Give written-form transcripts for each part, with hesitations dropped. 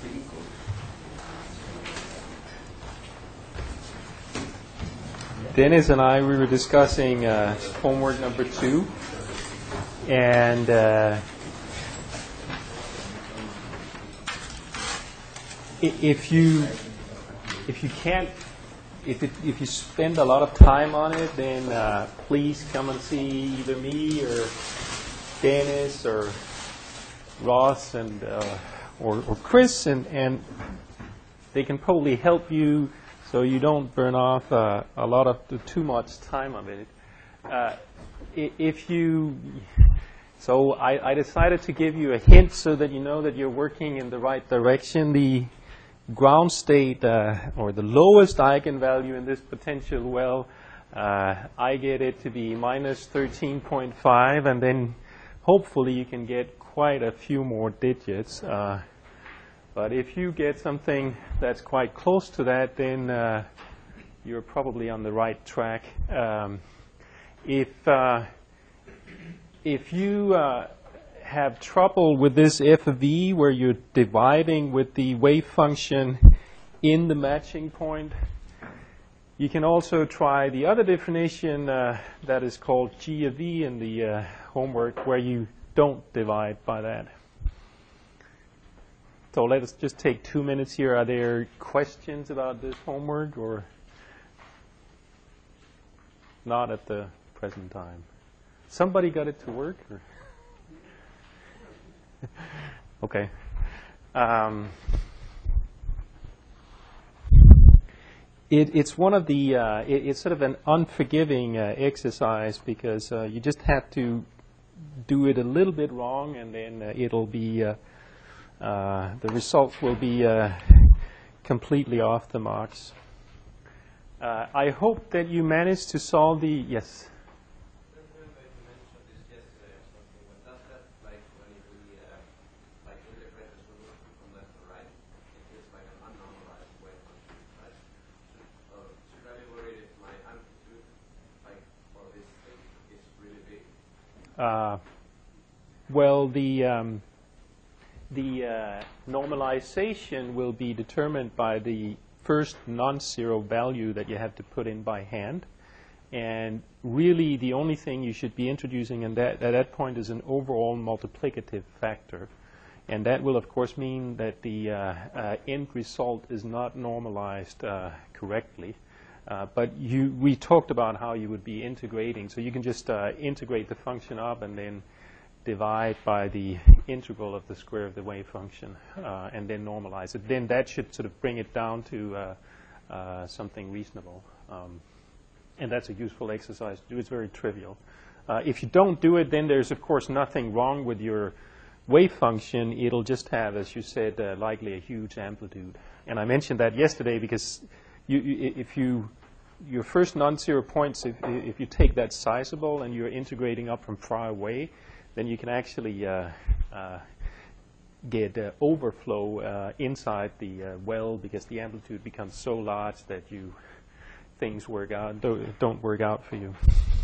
Dennis and I, we were discussing homework number 2, and if you spend a lot of time on it, then please come and see either me or Dennis or Ross and or Chris, and they can probably help you so you don't burn off a lot of too much time of it. So I decided to give you a hint so that you know that you're working in the right direction. The ground state, or the lowest eigenvalue in this potential well, I get it to be minus 13.5, and then hopefully you can get quite a few more digits. But if you get something that's quite close to that, then you're probably on the right track. If you have trouble with this f of v, where you're dividing with the wave function in the matching point, you can also try the other definition that is called g of v in the homework, where you don't divide by that. So let us just take 2 minutes here. Are there questions about this homework, or not at the present time? Somebody got it to work? Or? Okay. It's one of the, it's sort of an unforgiving exercise, because you just have to do it a little bit wrong, and then it'll be, the results will be completely off the marks. I hope that you managed to solve the, yes? Well, the normalization will be determined by the first non-zero value that you have to put in by hand. And really, the only thing you should be introducing at that point is an overall multiplicative factor. And that will, of course, mean that the end result is not normalized correctly. But we talked about how you would be integrating. So you can just integrate the function up and then divide by the integral of the square of the wave function, and then normalize it. Then that should sort of bring it down to something reasonable. And that's a useful exercise to do. It's very trivial. If you don't do it, then there's, of course, nothing wrong with your wave function. It'll just have, as you said, likely a huge amplitude. And I mentioned that yesterday because your first non-zero points, if you take that sizable and you're integrating up from far away, then you can actually get overflow inside the well, because the amplitude becomes so large that things don't work out for you.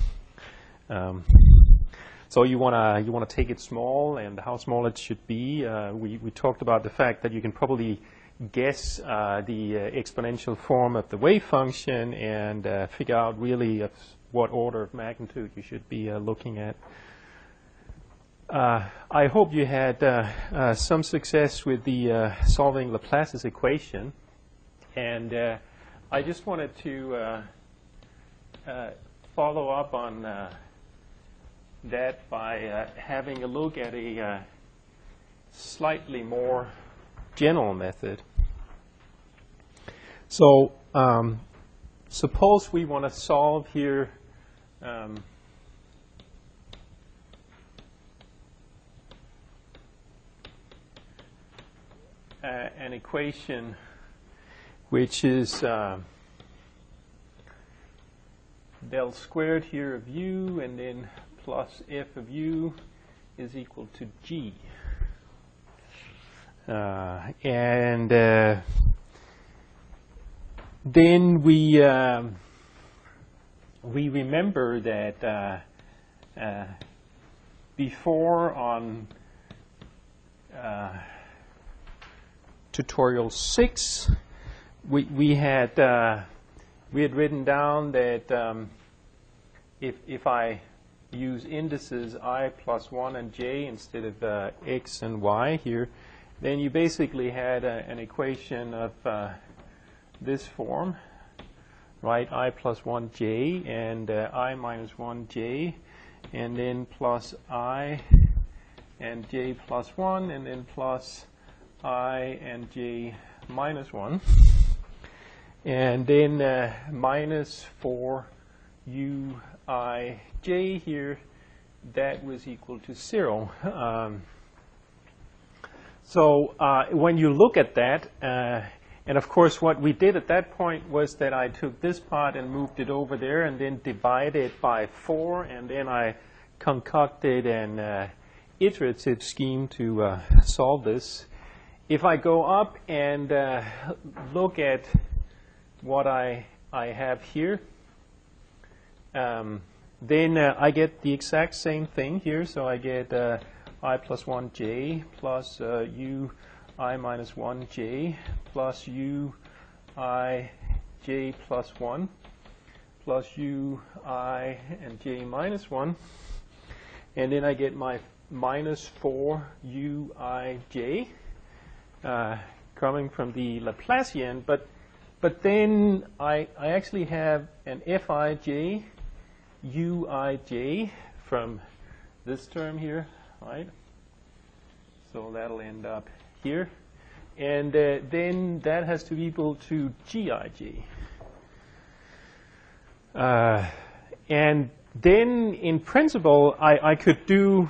So you want to take it small, and how small it should be. We talked about the fact that you can probably guess the exponential form of the wave function and figure out really what order of magnitude you should be looking at. I hope you had some success with the solving Laplace's equation, and I just wanted to follow up on that by having a look at a slightly more general method. So suppose we want to solve here an equation which is del squared here of u, and then plus f of u is equal to g. And then we remember that before on tutorial 6, we had written down that if I use indices I plus 1 and j instead of x and y here, then you basically had an equation of this form, right? I plus 1j and I minus 1j, and then plus I and j plus 1, and then plus I and j minus 1, and then minus 4 u I j here, that was equal to 0. So when you look at that, and of course what we did at that point was that I took this part and moved it over there and then divided by 4, and then I concocted an iterative scheme to solve this. If I go up and look at what I have here, then I get the exact same thing here. So I get I plus 1j plus u I minus 1j plus u I j plus 1 plus u I and j minus 1. And then I get my minus 4 u I j coming from the Laplacian. But then I actually have an Fij uij from this term here, right? So that'll end up here. And then that has to be equal to gij. And then in principle, I could do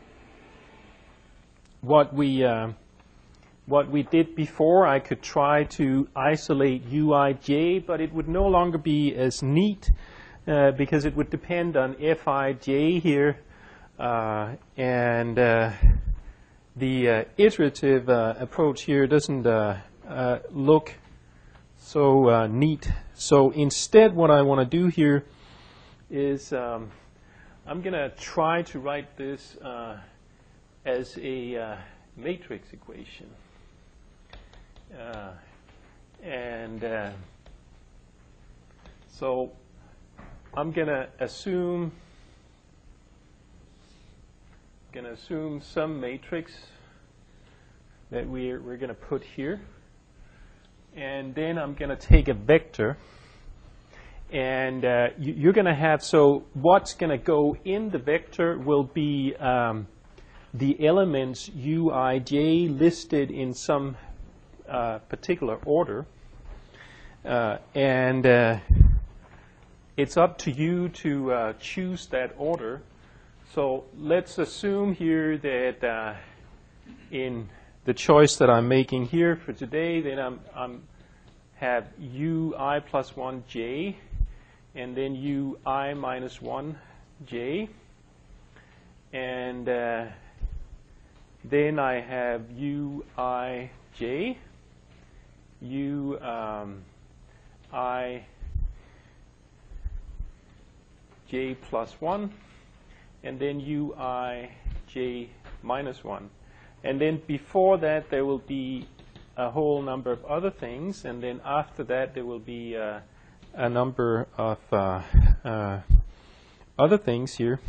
what we did before. I could try to isolate uij, but it would no longer be as neat because it would depend on Fij here, and the iterative approach here doesn't look so neat. So instead what I want to do here is I'm going to try to write this as a matrix equation. So I'm going to assume some matrix that we're going to put here, and then I'm going to take a vector, and you're going to have, so what's going to go in the vector will be the elements uij listed in some particular order, and it's up to you to choose that order. So let's assume here that in the choice that I'm making here for today, then I'm have ui plus 1j, and then ui minus 1j, and then I have uij, I j plus 1, and then ui j minus 1. And then before that there will be a whole number of other things, and then after that there will be a number of other things here.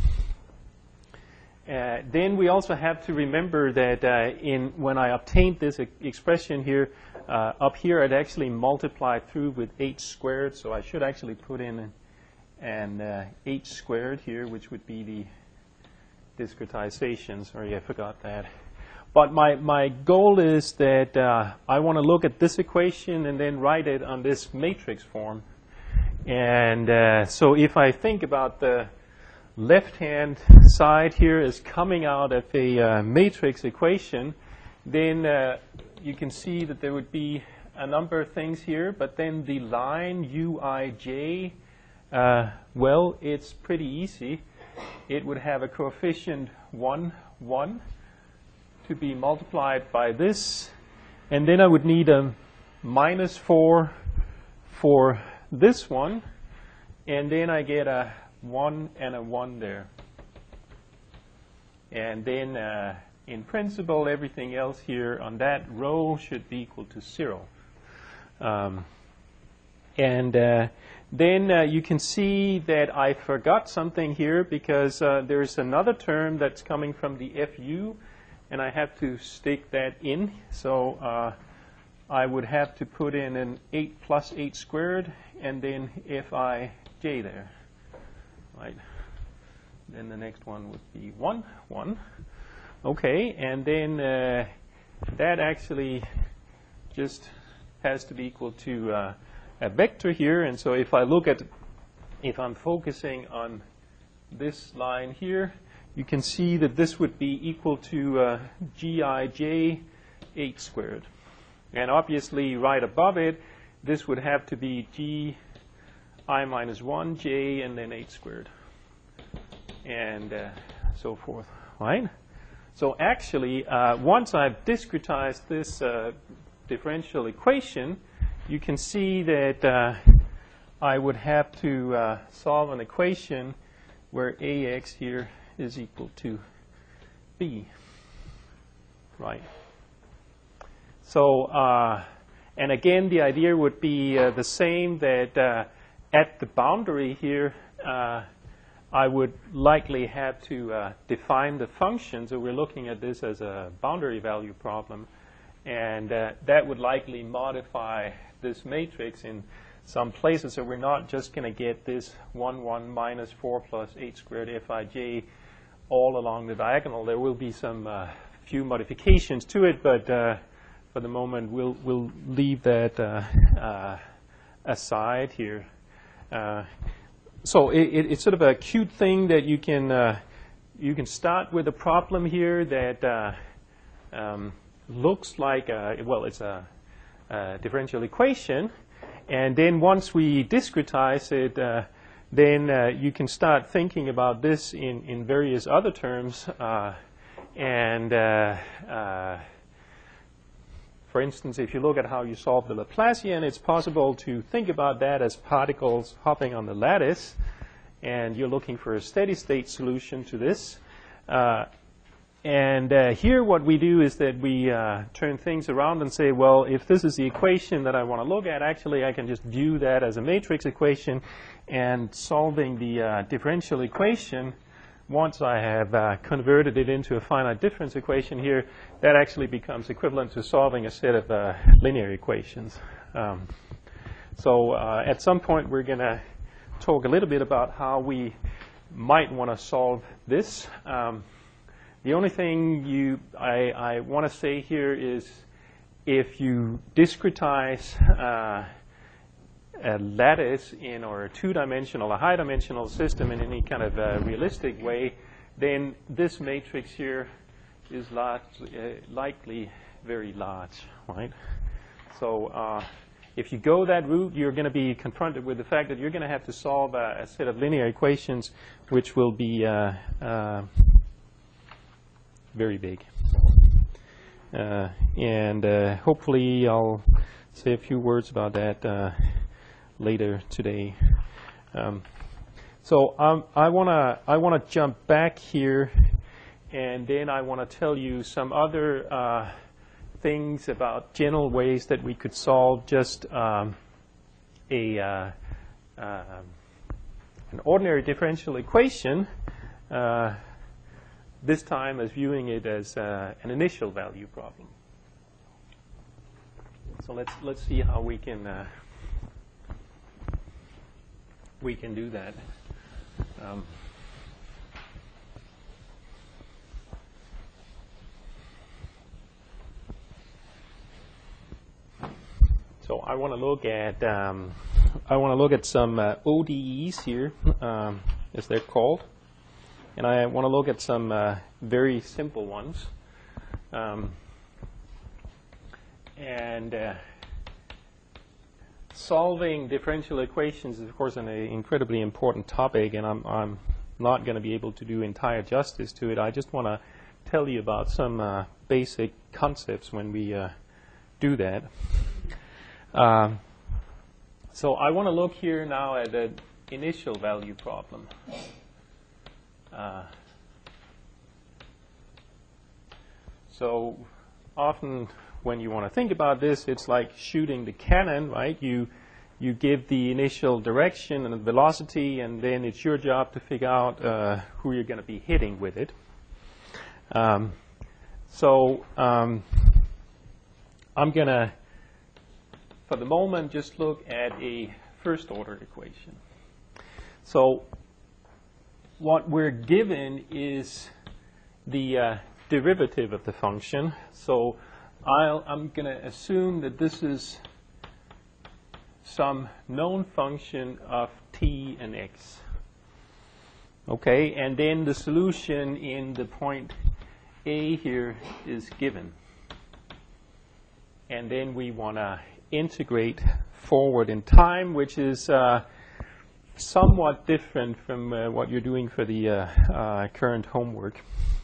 Then we also have to remember that when I obtained this expression here, up here I'd actually multiplied through with h squared, so I should actually put in an h squared here, which would be the discretization. Sorry, I forgot that. But my goal is that I want to look at this equation and then write it on this matrix form. And so if I think about the left-hand side here as coming out of a matrix equation, then you can see that there would be a number of things here, but then the line uij, well, it's pretty easy. It would have a coefficient 1, 1 to be multiplied by this, and then I would need a minus 4 for this one, and then I get a 1 and a 1 there. And then in principle, everything else here on that row should be equal to 0. Then you can see that I forgot something here because there's another term that's coming from the FU, and I have to stick that in. So I would have to put in an 8 plus 8 squared and then Fij there. Right. Then the next one would be 1, 1. Okay, and then that actually just has to be equal to a vector here. And so if I look at, if I'm focusing on this line here, you can see that this would be equal to Gij 8 squared. And obviously right above it, this would have to be Gi minus 1, J, and then 8 squared. And so forth, right? So actually, once I've discretized this differential equation, you can see that I would have to solve an equation where Ax here is equal to B, right? So, and again, the idea would be the same, that at the boundary here, I would likely have to define the function. So we're looking at this as a boundary value problem. And that would likely modify this matrix in some places. So we're not just going to get this 1, 1 minus 4 plus 8 squared Fij all along the diagonal. There will be some few modifications to it, but for the moment, we'll leave that aside here. So it's sort of a cute thing that you can start with a problem here that looks like it's a differential equation, and then once we discretize it, then you can start thinking about this in various other terms, for instance, if you look at how you solve the Laplacian, it's possible to think about that as particles hopping on the lattice, and you're looking for a steady state solution to this. Here what we do is that we turn things around and say, well, if this is the equation that I want to look at, actually I can just view that as a matrix equation, and solving the differential equation, once I have converted it into a finite difference equation here, that actually becomes equivalent to solving a set of linear equations. So at some point we're going to talk a little bit about how we might want to solve this. The only thing I want to say here is, if you discretize a lattice in, or a two-dimensional, a high-dimensional system in any kind of realistic way, then this matrix here is likely very large, right? So if you go that route, you're going to be confronted with the fact that you're going to have to solve a set of linear equations which will be very big. Hopefully I'll say a few words about that later today. So I wanna jump back here, and then I want to tell you some other things about general ways that we could solve just an ordinary differential equation. This time as viewing it as an initial value problem. So let's see how we can do that. So I want to look at some ODEs here, as they're called, and I want to look at some very simple ones. Solving differential equations is, of course, an incredibly important topic, and I'm not going to be able to do entire justice to it. I just want to tell you about some basic concepts when we do that. So I want to look here now at an initial value problem. So often when you want to think about this, it's like shooting the cannon, right? You give the initial direction and the velocity, and then it's your job to figure out who you're going to be hitting with it. I'm going to, for the moment, just look at a first-order equation. So what we're given is the derivative of the function. So I'm going to assume that this is some known function of t and x. Okay, and then the solution in the point A here is given. And then we want to integrate forward in time, which is somewhat different from what you're doing for the current homework.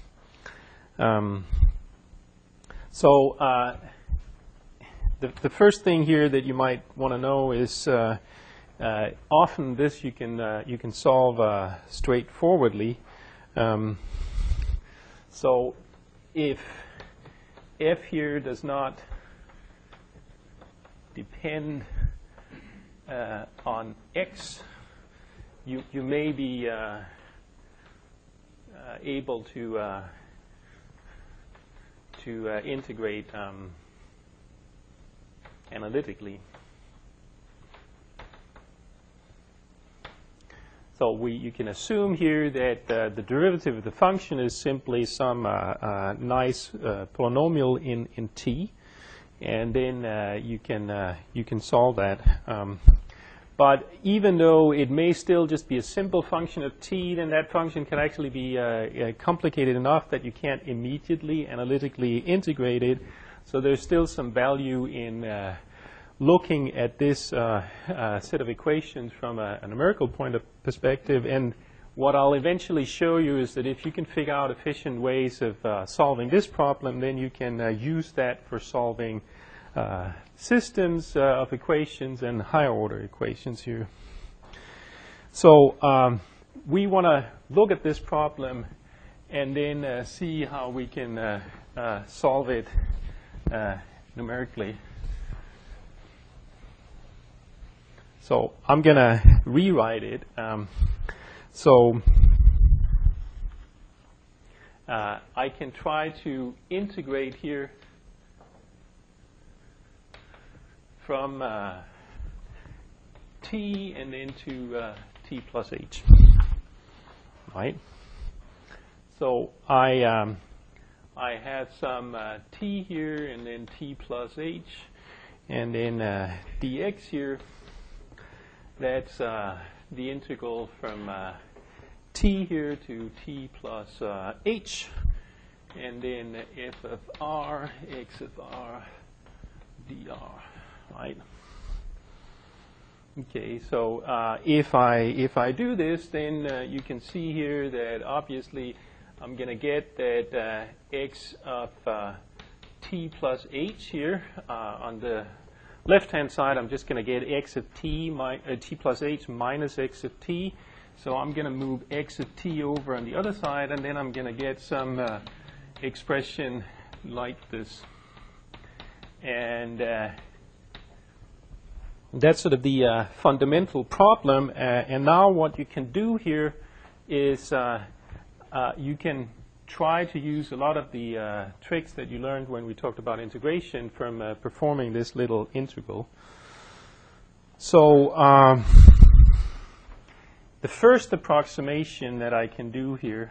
The first thing here that you might want to know is often this you can solve straightforwardly. So if f here does not depend on x, you may be able to integrate analytically. So you can assume here that the derivative of the function is simply some nice polynomial in t, and then you can solve that. But even though it may still just be a simple function of t, then that function can actually be complicated enough that you can't immediately analytically integrate it. So there's still some value in looking at this set of equations from a numerical point of perspective. And what I'll eventually show you is that if you can figure out efficient ways of solving this problem, then you can use that for solving systems of equations and higher order equations here. So we want to look at this problem and then see how we can solve it numerically. So I'm going to rewrite it. I can try to integrate here from t and then to t plus h. Right? So I have some t here and then t plus h, and then dx here. That's the integral from t here to t plus h, and then f of r, x of r, dr. Right? Okay, so if I do this, then you can see here that obviously I'm going to get that x of t plus h here on the left-hand side. I'm just going to get x of t plus h minus x of t. So I'm going to move x of t over on the other side, and then I'm going to get some expression like this. And that's sort of the fundamental problem. And now what you can do here is you can try to use a lot of the tricks that you learned when we talked about integration from performing this little integral. So the first approximation that I can do here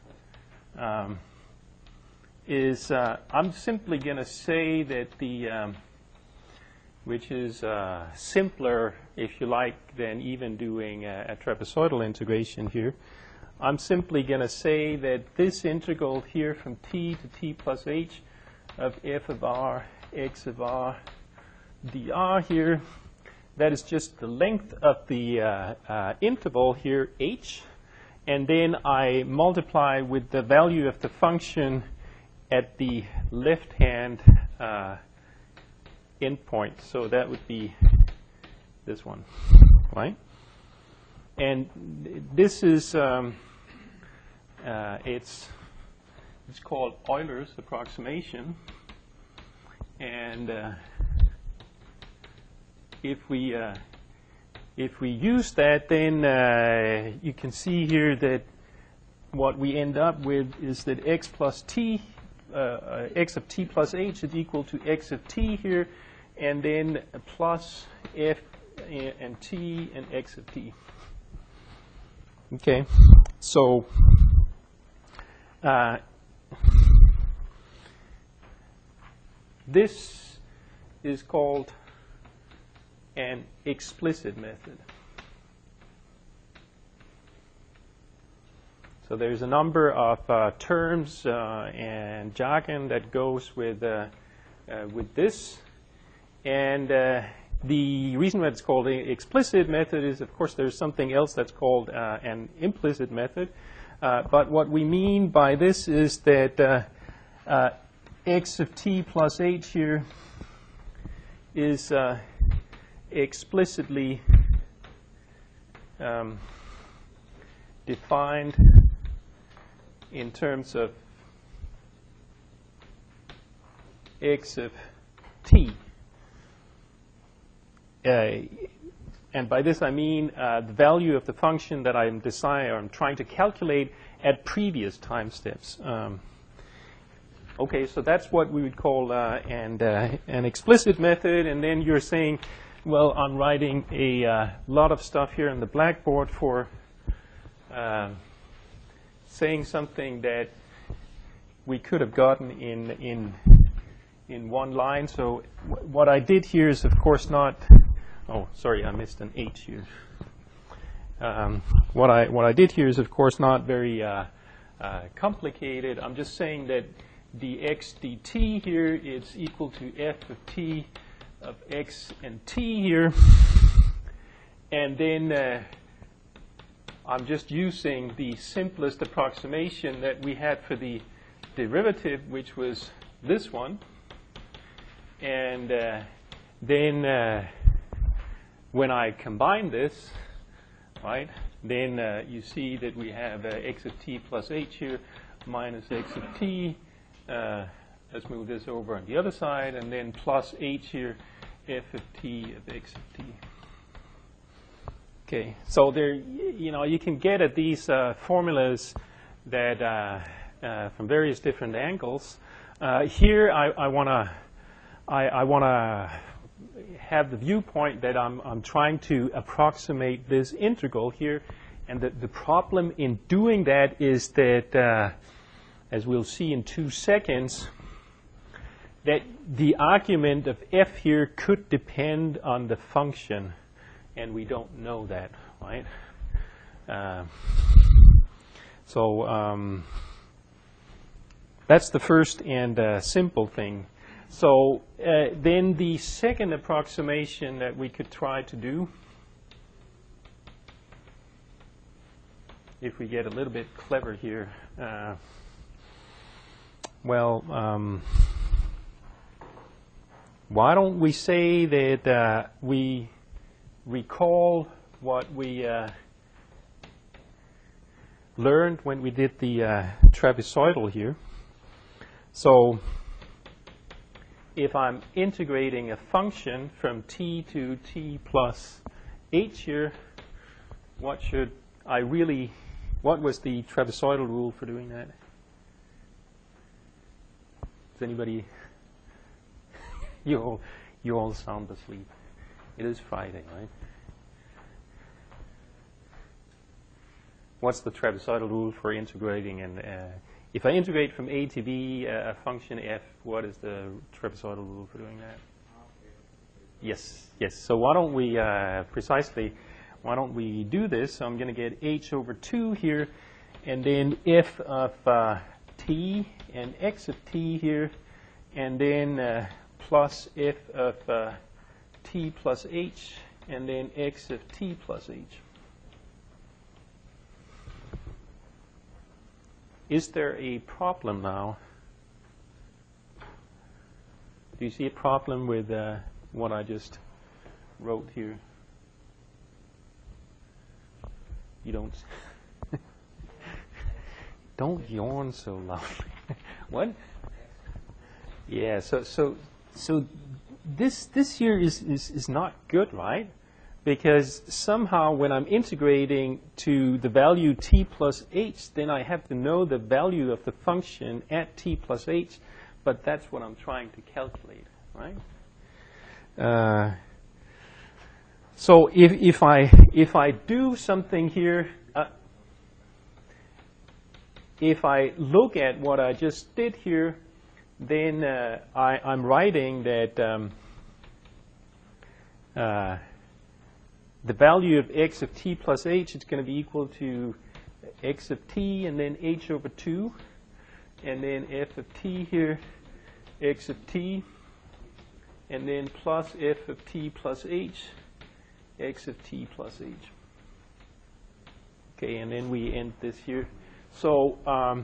is I'm simply going to say that the which is simpler, if you like, than even doing a trapezoidal integration here. I'm simply going to say that this integral here from t to t plus h of f of r, x of r, dr here, that is just the length of the interval here, h, and then I multiply with the value of the function at the left-hand endpoint. So that would be this one, right? And this is, it's It's called Euler's approximation. And if we use that, then you can see here that what we end up with is that x plus t, x of t plus h is equal to x of t here, and then plus f and t and x of t. Okay, so this is called an explicit method. So there's a number of terms and jargon that goes with this, and the reason why it's called an explicit method is, of course, there's something else that's called an implicit method. But what we mean by this is that x of t plus h here is explicitly defined in terms of x of t. And by this I mean the value of the function that I'm trying to calculate at previous time steps. Okay, so that's what we would call an explicit method. And then you're saying, well, I'm writing a lot of stuff here on the blackboard for saying something that we could have gotten in one line. So what I did here is, of course, not. Oh, sorry, I missed an H here. What I did here is, of course, not very complicated. I'm just saying that dx dt here is equal to f of t of x and t here. And then I'm just using the simplest approximation that we had for the derivative, which was this one. And then when I combine this, right, then you see that we have x of t plus h here minus x of t. Let's move this over on the other side, and then plus h here, f of t of x of t. Okay, so there, you can get at these formulas that from various different angles. Here, I want to have the viewpoint that I'm trying to approximate this integral here, and the problem in doing that is that, as we'll see in 2 seconds, that the argument of f here could depend on the function, and we don't know that, right? So that's the first and simple thing. So then the second approximation that we could try to do, if we get a little bit clever here, why don't we say that we recall what we learned when we did the trapezoidal here. So if I'm integrating a function from t to t plus h here, what was the trapezoidal rule for doing that? Does anybody? You all sound asleep. It is Friday, right? What's the trapezoidal rule for integrating? And if I integrate from a to b a function f, what is the trapezoidal rule for doing that? Yes. So why don't we do this? So I'm going to get h over 2 here, and then f of t and x of t here, and then plus f of t plus h, and then x of t plus h. Is there a problem now? Do you see a problem with what I just wrote here? You don't. Don't yawn so loudly. What? Yeah. So this here is not good, right? Because somehow when I'm integrating to the value t plus h, then I have to know the value of the function at t plus h, but that's what I'm trying to calculate, right? So if I do something here, if I look at what I just did here, then I'm writing that the value of x of t plus h is going to be equal to x of t and then h over 2, and then f of t here, x of t, and then plus f of t plus h, x of t plus h. Okay, and then we end this here. So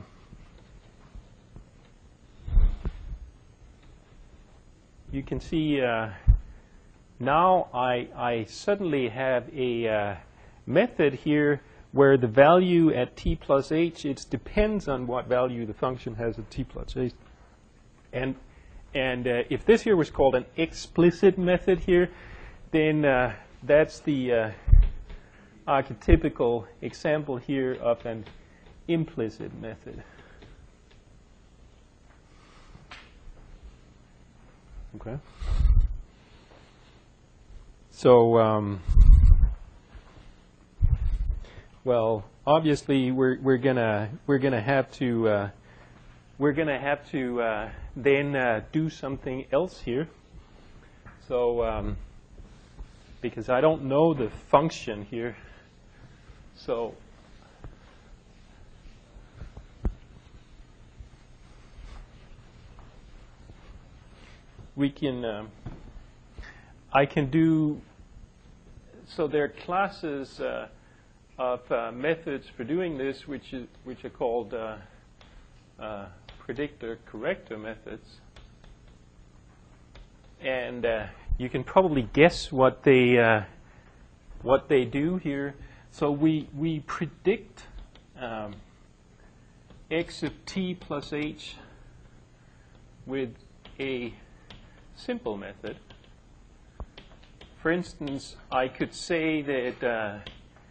you can see now I suddenly have a method here where the value at t plus h, it depends on what value the function has at t plus h. And if this here was called an explicit method here, then that's the archetypical example here of an implicit method. Okay. So, well, obviously we're gonna have to then do something else here. So, because I don't know the function here, so we can. I can do. So there are classes of methods for doing this, which are called predictor-corrector methods, and you can probably guess what they do here. So we predict x of t plus h with a simple method. For instance, I could say that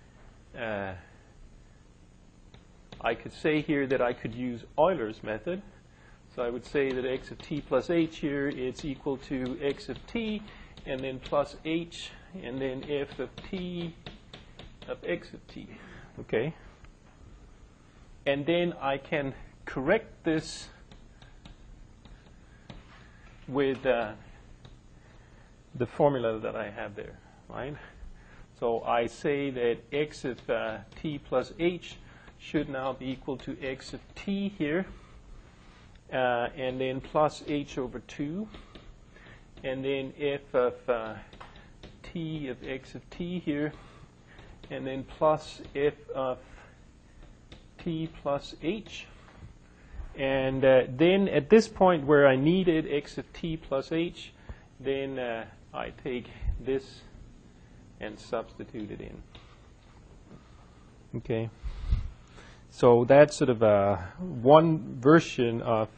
I could say here that I could use Euler's method. So I would say that x of t plus h here is equal to x of t and then plus h and then f of t of x of t. Okay? And then I can correct this with the formula that I have there, right? So I say that x of t plus h should now be equal to x of t here, and then plus h over 2, and then f of t of x of t here, and then plus f of t plus h. And then at this point where I needed x of t plus h, then I take this and substitute it in. Okay. So that's sort of one version of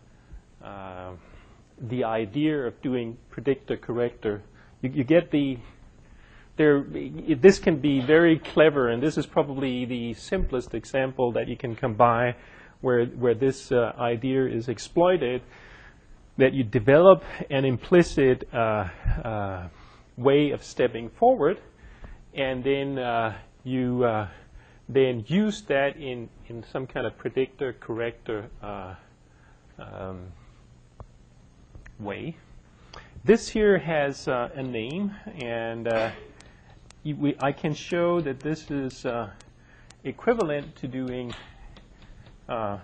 the idea of doing predictor-corrector. You get the this can be very clever, and this is probably the simplest example that you can come by where this idea is exploited, that you develop an implicit way of stepping forward, and then you then use that in some kind of predictor-corrector way. This here has a name, and I can show that this is equivalent to doing a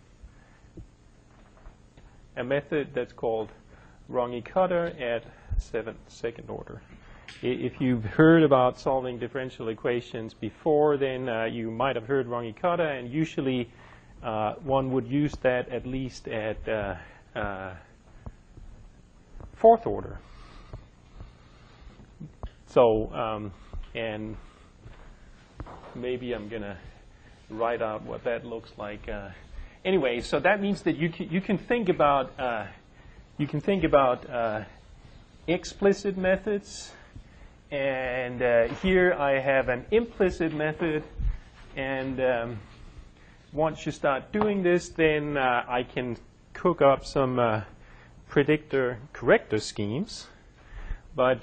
method that's called Runge-Kutta at second order. If you've heard about solving differential equations before, then you might have heard Runge-Kutta, and usually one would use that at least at fourth order. So, and maybe I'm going to write out what that looks like. anyway, so that means that you can think about explicit methods, and here I have an implicit method, and once you start doing this, then I can cook up some predictor-corrector schemes, but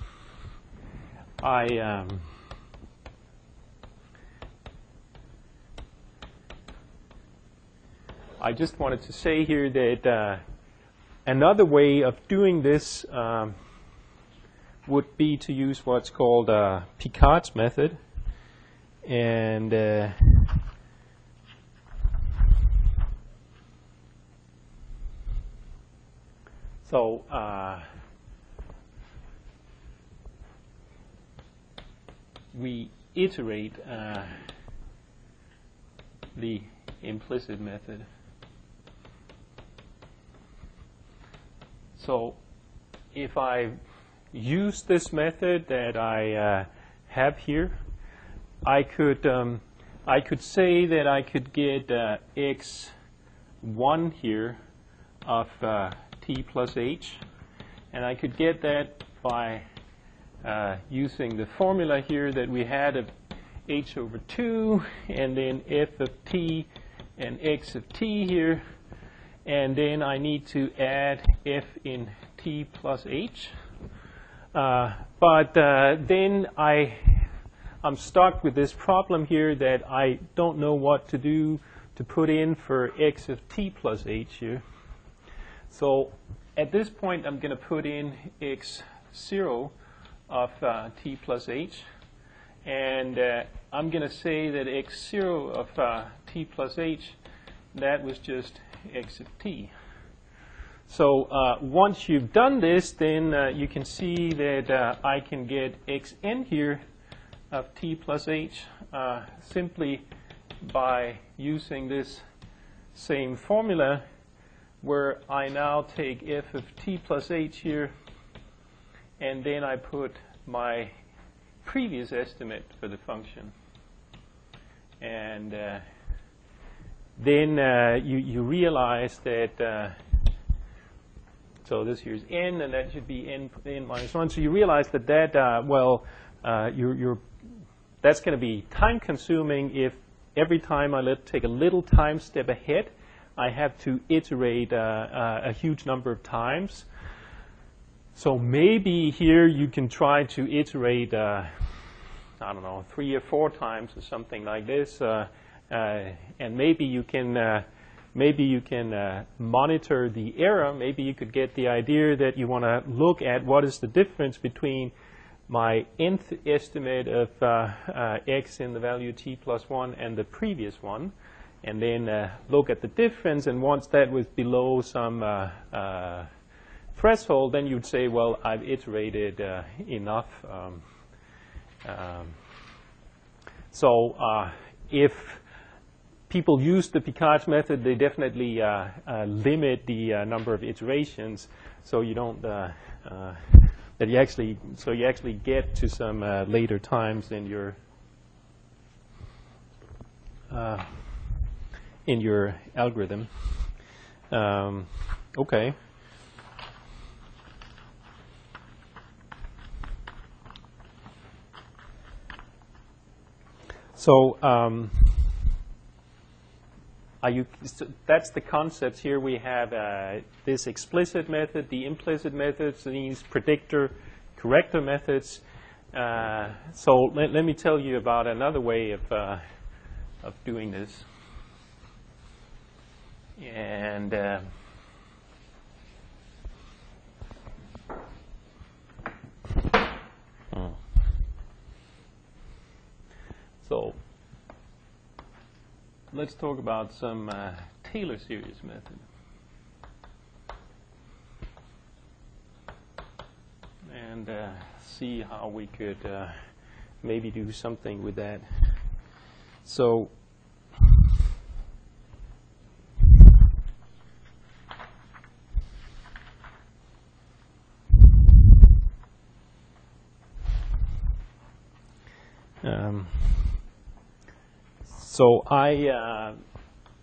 I just wanted to say here that another way of doing this would be to use what's called Picard's method, and so we iterate the implicit method. So if I use this method that I have here, I could say that I could get x1 here of t plus h, and I could get that by using the formula here that we had of h over 2, and then f of t and x of t here, and then I need to add f in t plus h. But then I'm stuck with this problem here that I don't know what to do to put in for x of t plus h here. So at this point, I'm going to put in x0 of t plus h, and I'm going to say that x0 of t plus h, that was just x of t. So once you've done this, then you can see that I can get xn here of t plus h simply by using this same formula, where I now take f of t plus h here, and then I put my previous estimate for the function. And then you realize that, so this here's n, and that should be n minus 1. So you realize that that's going to be time-consuming if every time I take a little time step ahead, I have to iterate a huge number of times. So maybe here you can try to iterate, I don't know, 3 or 4 times or something like this, and maybe you can monitor the error. Maybe you could get the idea that you want to look at what is the difference between my nth estimate of x in the value t plus 1 and the previous one, and then look at the difference. And once that was below some threshold, then you'd say, well, I've iterated enough. So if people use the Picard's method, they definitely limit the number of iterations, so you don't you actually get to some later times in your algorithm. Okay. So that's the concepts here. We have this explicit method, the implicit methods, these predictor-corrector methods. So let me tell you about another way of doing this. And so let's talk about some Taylor series method. And see how we could maybe do something with that. So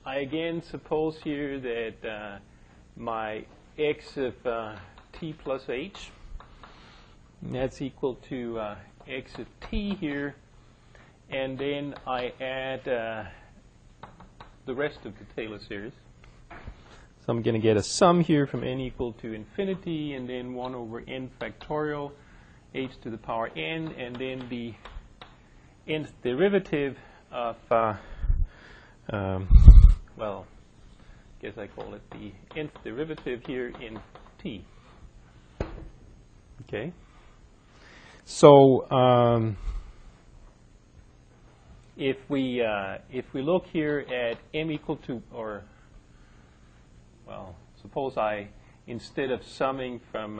I again suppose here that my x of t plus h, that's equal to x of t here, and then I add the rest of the Taylor series. So I'm going to get a sum here from n equal to infinity, and then 1 over n factorial h to the power n, and then the nth derivative of, well, I guess I call it the nth derivative here in t. Okay. So if we look here at m equal to, or well, suppose I, instead of summing from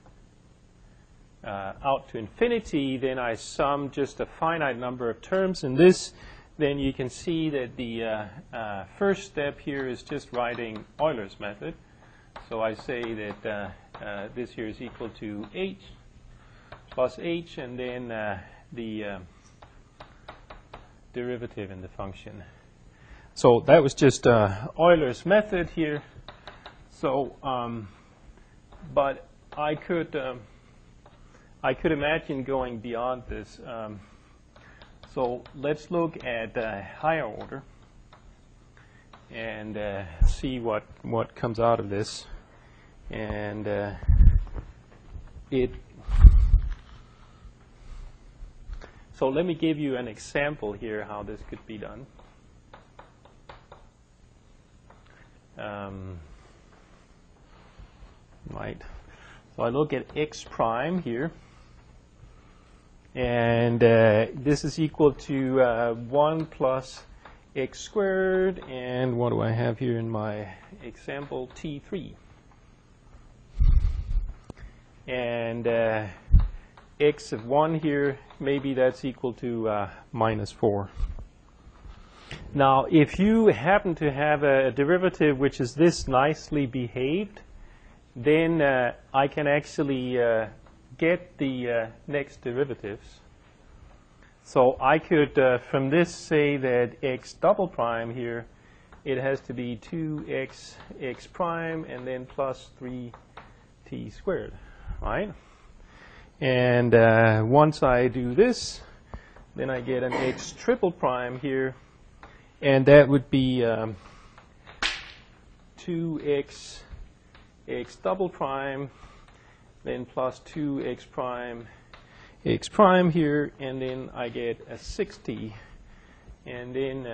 out to infinity, then I sum just a finite number of terms in this, then you can see that the first step here is just writing Euler's method. So I say that this here is equal to h plus h, and then the derivative in the function. So that was just Euler's method here. So, but I could imagine going beyond this. So let's look at higher order and see what comes out of this. And so let me give you an example here how this could be done. Right. So I look at x prime here, and this is equal to 1 plus x squared, and what do I have here in my example? T3. And x of 1 here, maybe that's equal to minus 4. Now, if you happen to have a derivative which is this nicely behaved, then I can actually get the next derivatives. So I could, from this, say that x double prime here, it has to be 2x x prime and then plus 3t squared, right? And once I do this, then I get an x triple prime here, and that would be 2x x double prime, then plus 2x prime x prime here, and then I get a 6t, and then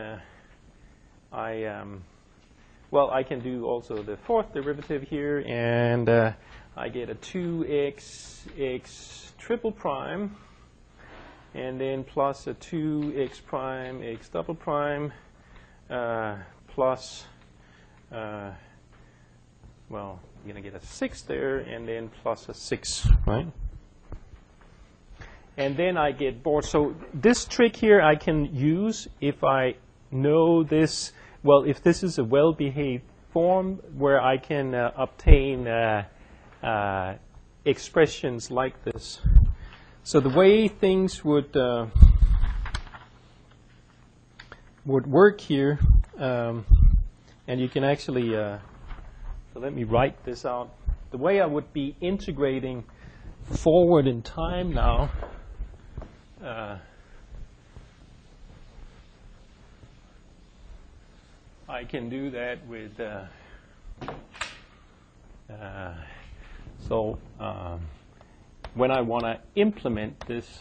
well, I can do also the fourth derivative here, and I get a 2x x triple prime, and then plus a 2x prime x double prime, plus well, I'm going to get a 6 there, and then plus a 6, right? And then I get bored. So this trick here I can use if I know this, well, if this is a well-behaved form where I can obtain expressions like this. So the way things would work here, and you can actually, so let me write this out. The way I would be integrating forward in time now, I can do that with, when I want to implement this,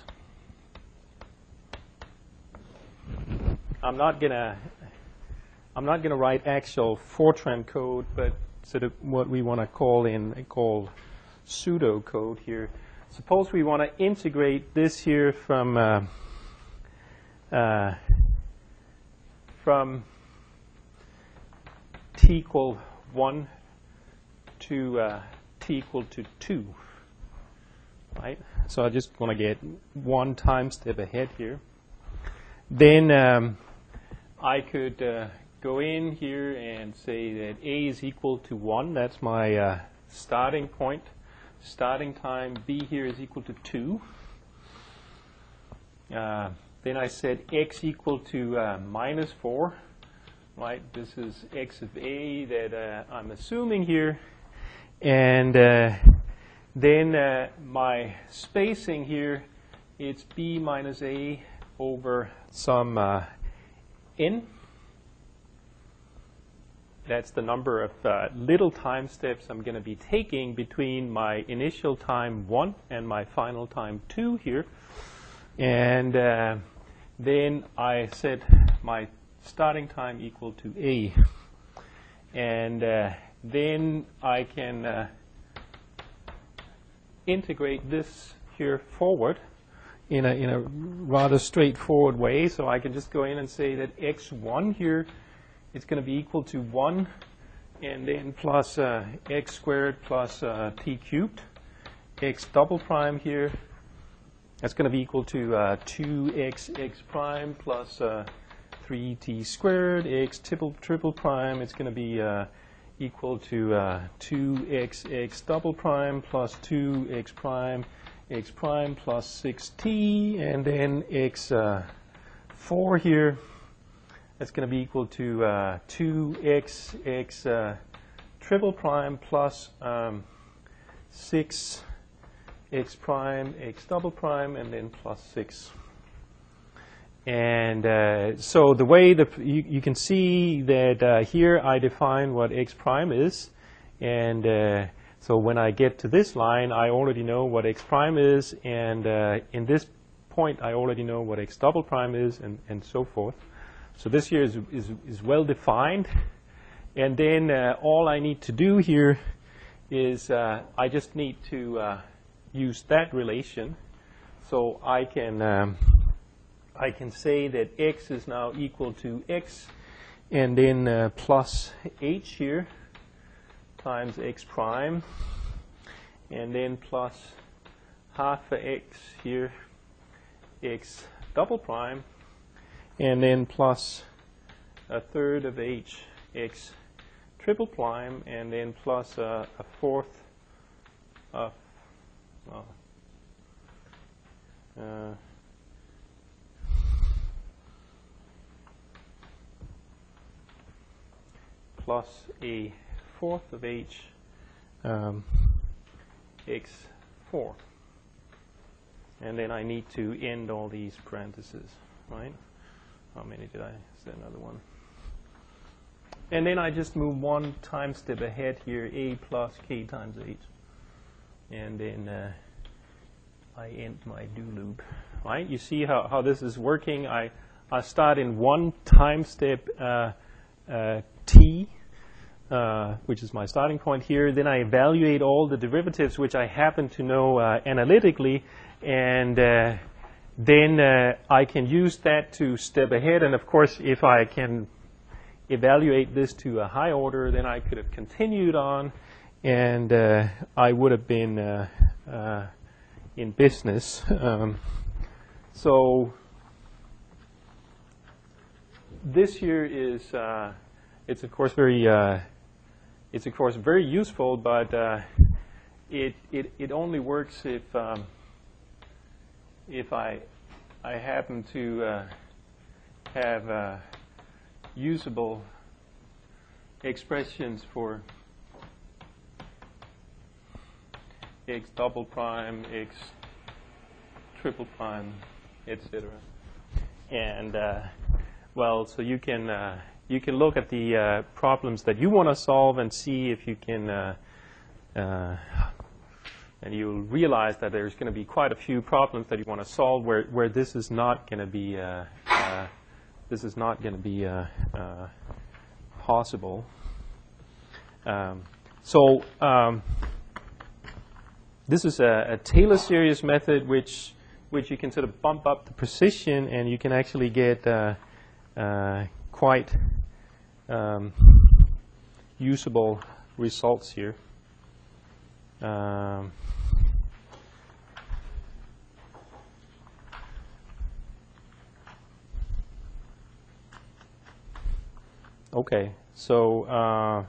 I'm not gonna write actual Fortran code, but sort of what we want to call pseudo code here. Suppose we want to integrate this here from t equal 1 to t equal to 2, right? So I just want to get one time step ahead here. Then I could go in here and say that a is equal to 1. That's my starting point. Starting time b here is equal to 2. Then I said x equal to minus 4. right? This is x of a that I'm assuming here. And then my spacing here, it's b minus a over some n. That's the number of little time steps I'm going to be taking between my initial time 1 and my final time 2 here. And then I set my starting time equal to a. And then I can integrate this here forward in a rather straightforward way. So I can just go in and say that x1 here, it's going to be equal to 1 and then plus x squared plus t cubed. X double prime here, that's going to be equal to 2x prime plus 3t squared. X triple prime, it's going to be equal to 2x double prime plus 2x prime plus 6t. And then x4 here, that's going to be equal to 2x triple prime plus 6x prime x double prime and then plus 6. And so the way that you can see that here I define what x prime is. And so when I get to this line, I already know what x prime is. And in this point, I already know what x double prime is and so forth. So this here is well defined. And then all I need to do here is I just need to use that relation. So I can say that x is now equal to x and then plus h here times x prime and then plus half of x here x double prime and then plus a third of h x triple prime and then plus a fourth of plus a fourth of h x4. And then I need to end all these parentheses, right? How many did I say? Another one. And then I just move one time step ahead here, a plus k times h. And then I end my do loop, right? You see how this is working. I start in one time step t, which is my starting point here. Then I evaluate all the derivatives which I happen to know analytically, and then I can use that to step ahead. And of course, if I can evaluate this to a high order, then I could have continued on, and I would have been in business. So this here is it's of course very useful, but it only works if I happen to have usable expressions for x double prime, x triple prime, etc. And well, so you can look at the problems that you want to solve and see if you can, and you'll realize that there's going to be quite a few problems that you want to solve where this is not going to be possible. This is a Taylor series method which you can sort of bump up the precision, and you can actually get quite usable results here. Okay, so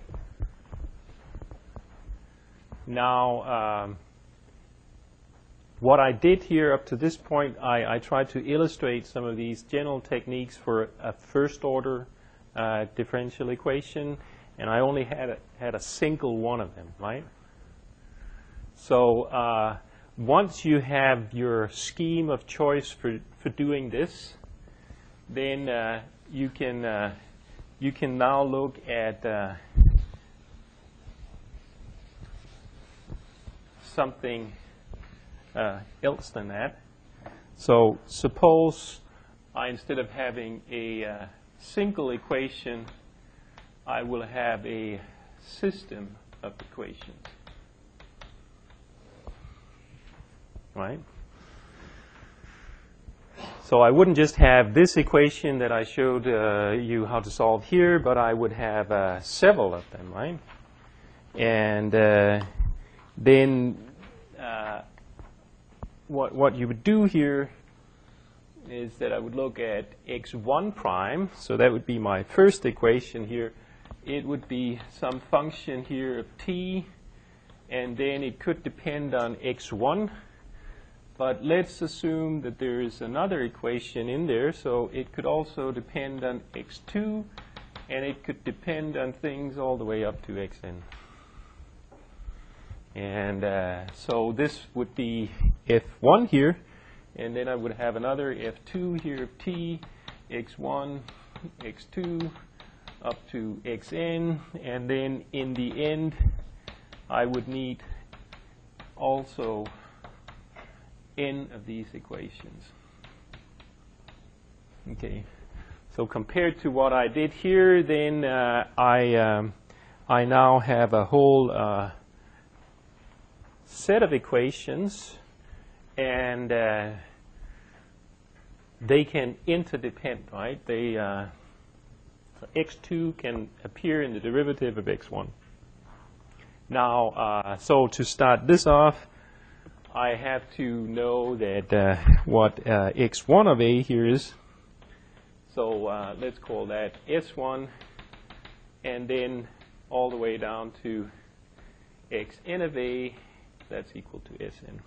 now what I did here up to this point, I tried to illustrate some of these general techniques for a first order differential equation, and I only had a single one of them, right? So once you have your scheme of choice for doing this, then you can now look at something else than that. So suppose instead of having a single equation, I will have a system of equations, right? So I wouldn't just have this equation that I showed you how to solve here, but I would have several of them, right? And then what you would do here is that I would look at x1 prime. So that would be my first equation here. It would be some function here of t, and then it could depend on x1. But let's assume that there is another equation in there, so it could also depend on x2, and it could depend on things all the way up to xn. And so this would be f1 here, and then I would have another f2 here of t, x1, x2, up to xn, and then in the end I would need also n of these equations. Okay, so compared to what I did here, then I now have a whole set of equations, and they can interdepend, right? They so x2 can appear in the derivative of x1. Now, so to start this off, I have to know that what x1 of a here is. So let's call that S1, and then all the way down to xn of a, that's equal to Sn.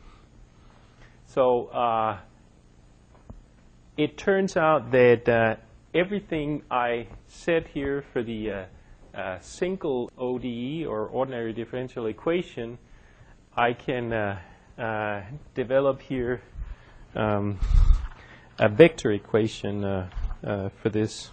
So it turns out that everything I said here for the single ODE, or ordinary differential equation, I can develop here a vector equation for this.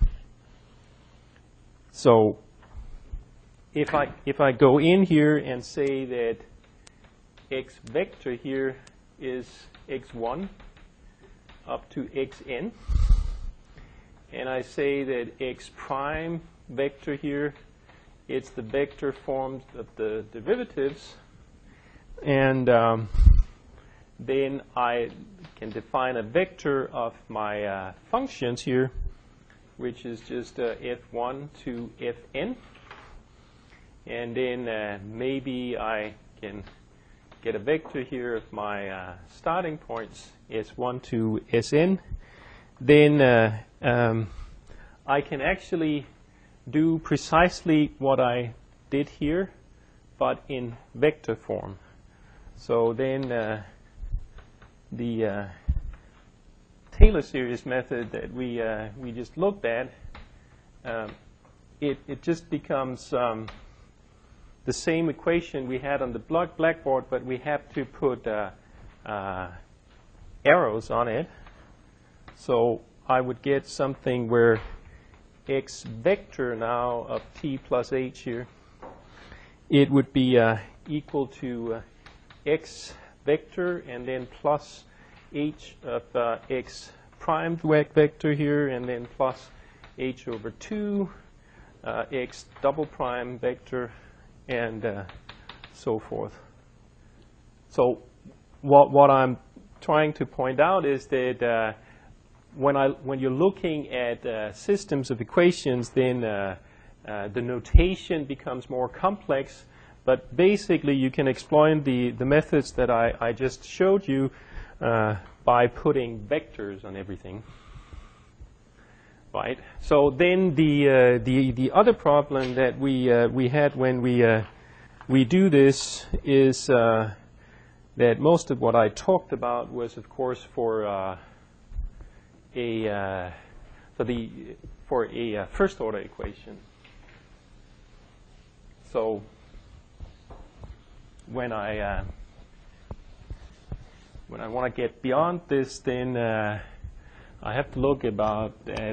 So if I go in here and say that x vector here is x1 up to xn, and I say that x prime vector here, it's the vector formed of the derivatives, and then I can define a vector of my functions here, which is just f1 to fn, and then maybe I can get a vector here of my starting points, s1 to sn. Then I can actually do precisely what I did here, but in vector form. So then the Taylor series method that we just looked at, it just becomes the same equation we had on the blackboard, but we have to put arrows on it. So I would get something where x vector now of t plus h here, it would be equal to x vector and then plus h of x primed vector here, and then plus h over 2 x double prime vector, and so forth. So what I'm trying to point out is that when you're looking at systems of equations, then the notation becomes more complex. But basically, you can exploit the methods that I just showed you by putting vectors on everything. Right. So then the other problem that we had when we do this is that most of what I talked about was, of course, for a first order equation. So when I want to get beyond this, then I have to look about at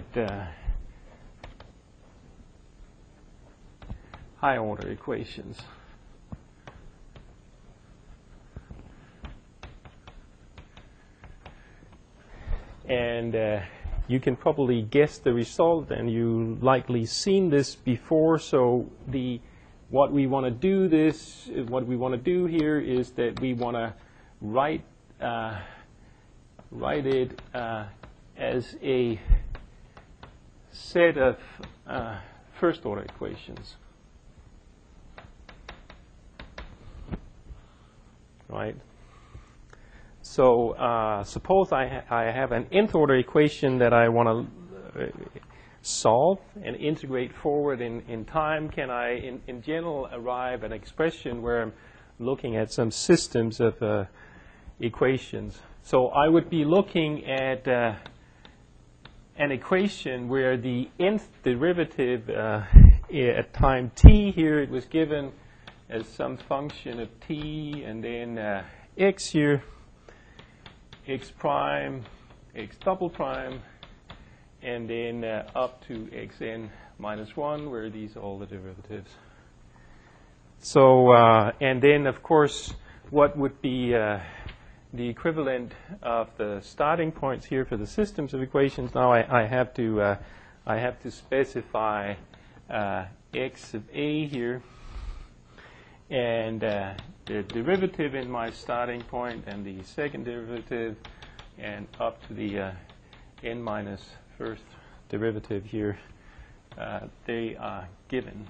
high order equations. And you can probably guess the result, and you likely seen this before. So what we want to do here is that we want to write it as a set of first order equations, right? So suppose I have an nth order equation that I want to solve and integrate forward in time. Can I, in general, arrive at an expression where I'm looking at some systems of equations? So I would be looking at an equation where the nth derivative at time t here, it was given as some function of t, and then x here, x prime, x double prime, and then up to xn minus 1, where these are all the derivatives. So, and then, of course, what would be the equivalent of the starting points here for the systems of equations? Now I have to specify x of a here, and the derivative in my starting point, and the second derivative, and up to the n minus first derivative here, they are given.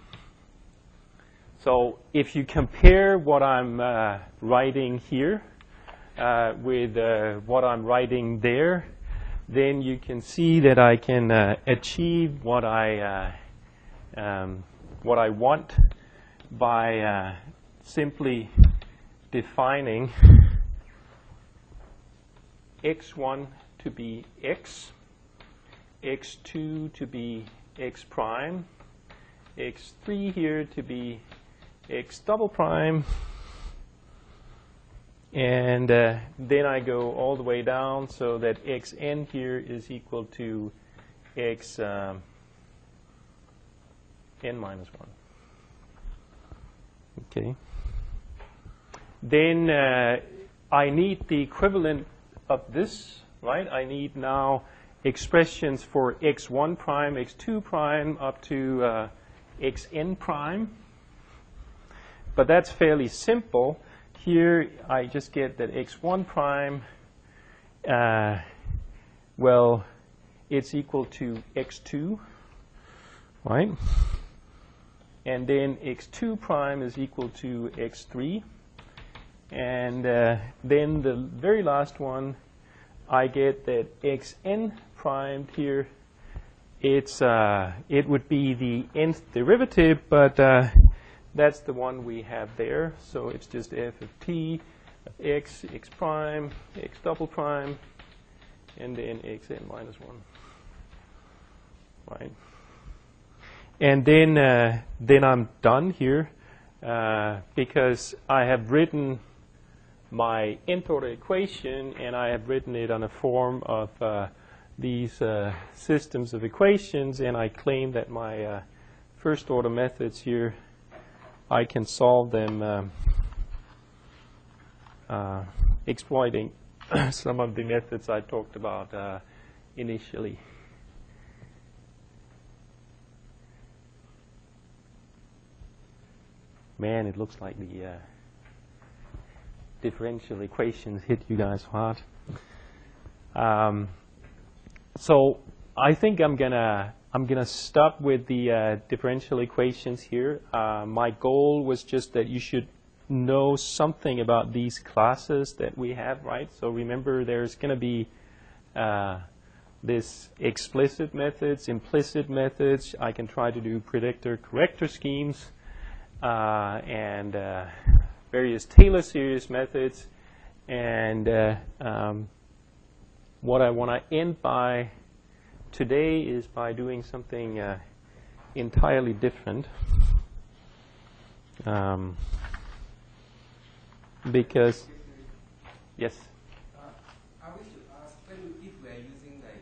So if you compare what I'm writing here with what I'm writing there, then you can see that I can achieve what I want by simply defining x1 to be x, x2 to be x prime, x3 here to be x double prime, and then I go all the way down so that xn here is equal to x n minus 1. Okay. Then I need the equivalent of this, right? I need now expressions for x1 prime, x2 prime, up to xn prime. But that's fairly simple. Here I just get that x1 prime, well, it's equal to x2, right? And then x2 prime is equal to x3. And then the very last one, I get that xn primed here, it would be the nth derivative, but that's the one we have there. So it's just f of t of x, x prime, x double prime, and then xn minus 1. Right? And then I'm done here because I have written my nth order equation, and I have written it on a form of these systems of equations, and I claim that my first order methods here, I can solve them exploiting some of the methods I talked about initially. Man, it looks like the differential equations hit you guys hard. So I think I'm gonna stop with the differential equations here. My goal was just that you should know something about these classes that we have, right? So remember, there's going to be this explicit methods, implicit methods. I can try to do predictor-corrector schemes and various Taylor series methods. And what I want to end by today is by doing something entirely different. Because, yes? I wish to ask, if we are using like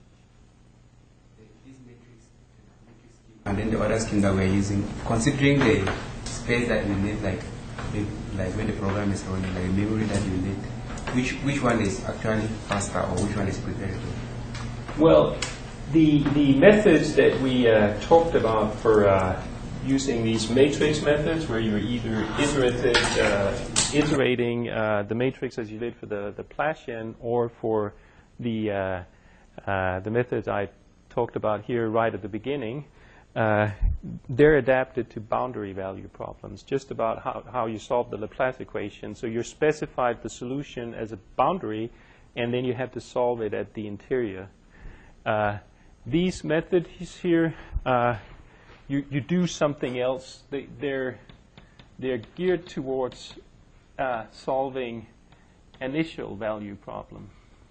this matrix scheme, and then the other scheme that we are using, considering the space that we need, like when the program is running, like memory that you need, which one is actually faster or which one is preferable? Well, the methods that we talked about for using these matrix methods, where you're either iterating the matrix as you did for the Plascian, or for the methods I talked about here right at the beginning, they're adapted to boundary value problems, just about how you solve the Laplace equation. So you specified the solution as a boundary, and then you have to solve it at the interior. These methods here, you do something else. They're geared towards solving initial value problem.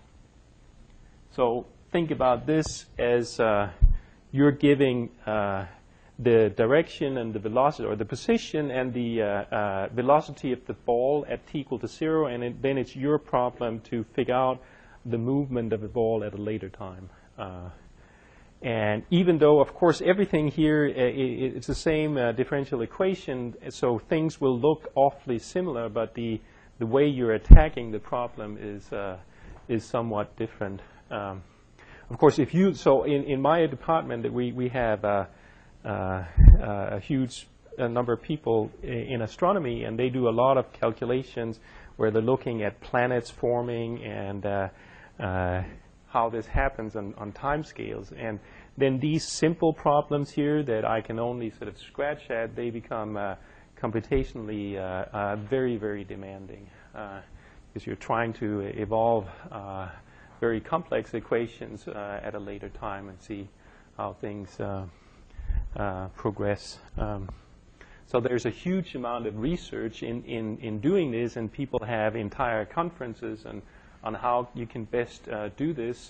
So think about this as you're giving the direction and the velocity, or the position and the velocity of the ball at t equal to 0, and then it's your problem to figure out the movement of the ball at a later time. And even though, of course, everything here, it's the same differential equation, so things will look awfully similar, but the way you're attacking the problem is somewhat different. Of course, if you, so in my department, we have a huge number of people in astronomy, and they do a lot of calculations where they're looking at planets forming and how this happens on time scales. And then these simple problems here that I can only sort of scratch at, they become computationally very, very demanding, because you're trying to evolve very complex equations at a later time and see how things progress. So there's a huge amount of research in doing this, and people have entire conferences on how you can best do this.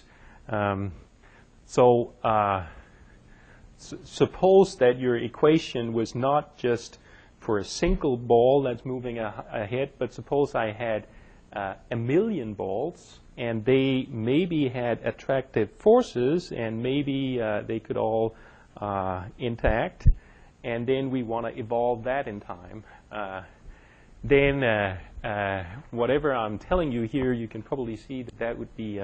Suppose that your equation was not just for a single ball that's moving ahead, but suppose I had a million balls, and they maybe had attractive forces, and maybe they could all interact, and then we want to evolve that in time. Then whatever I'm telling you here, you can probably see that would be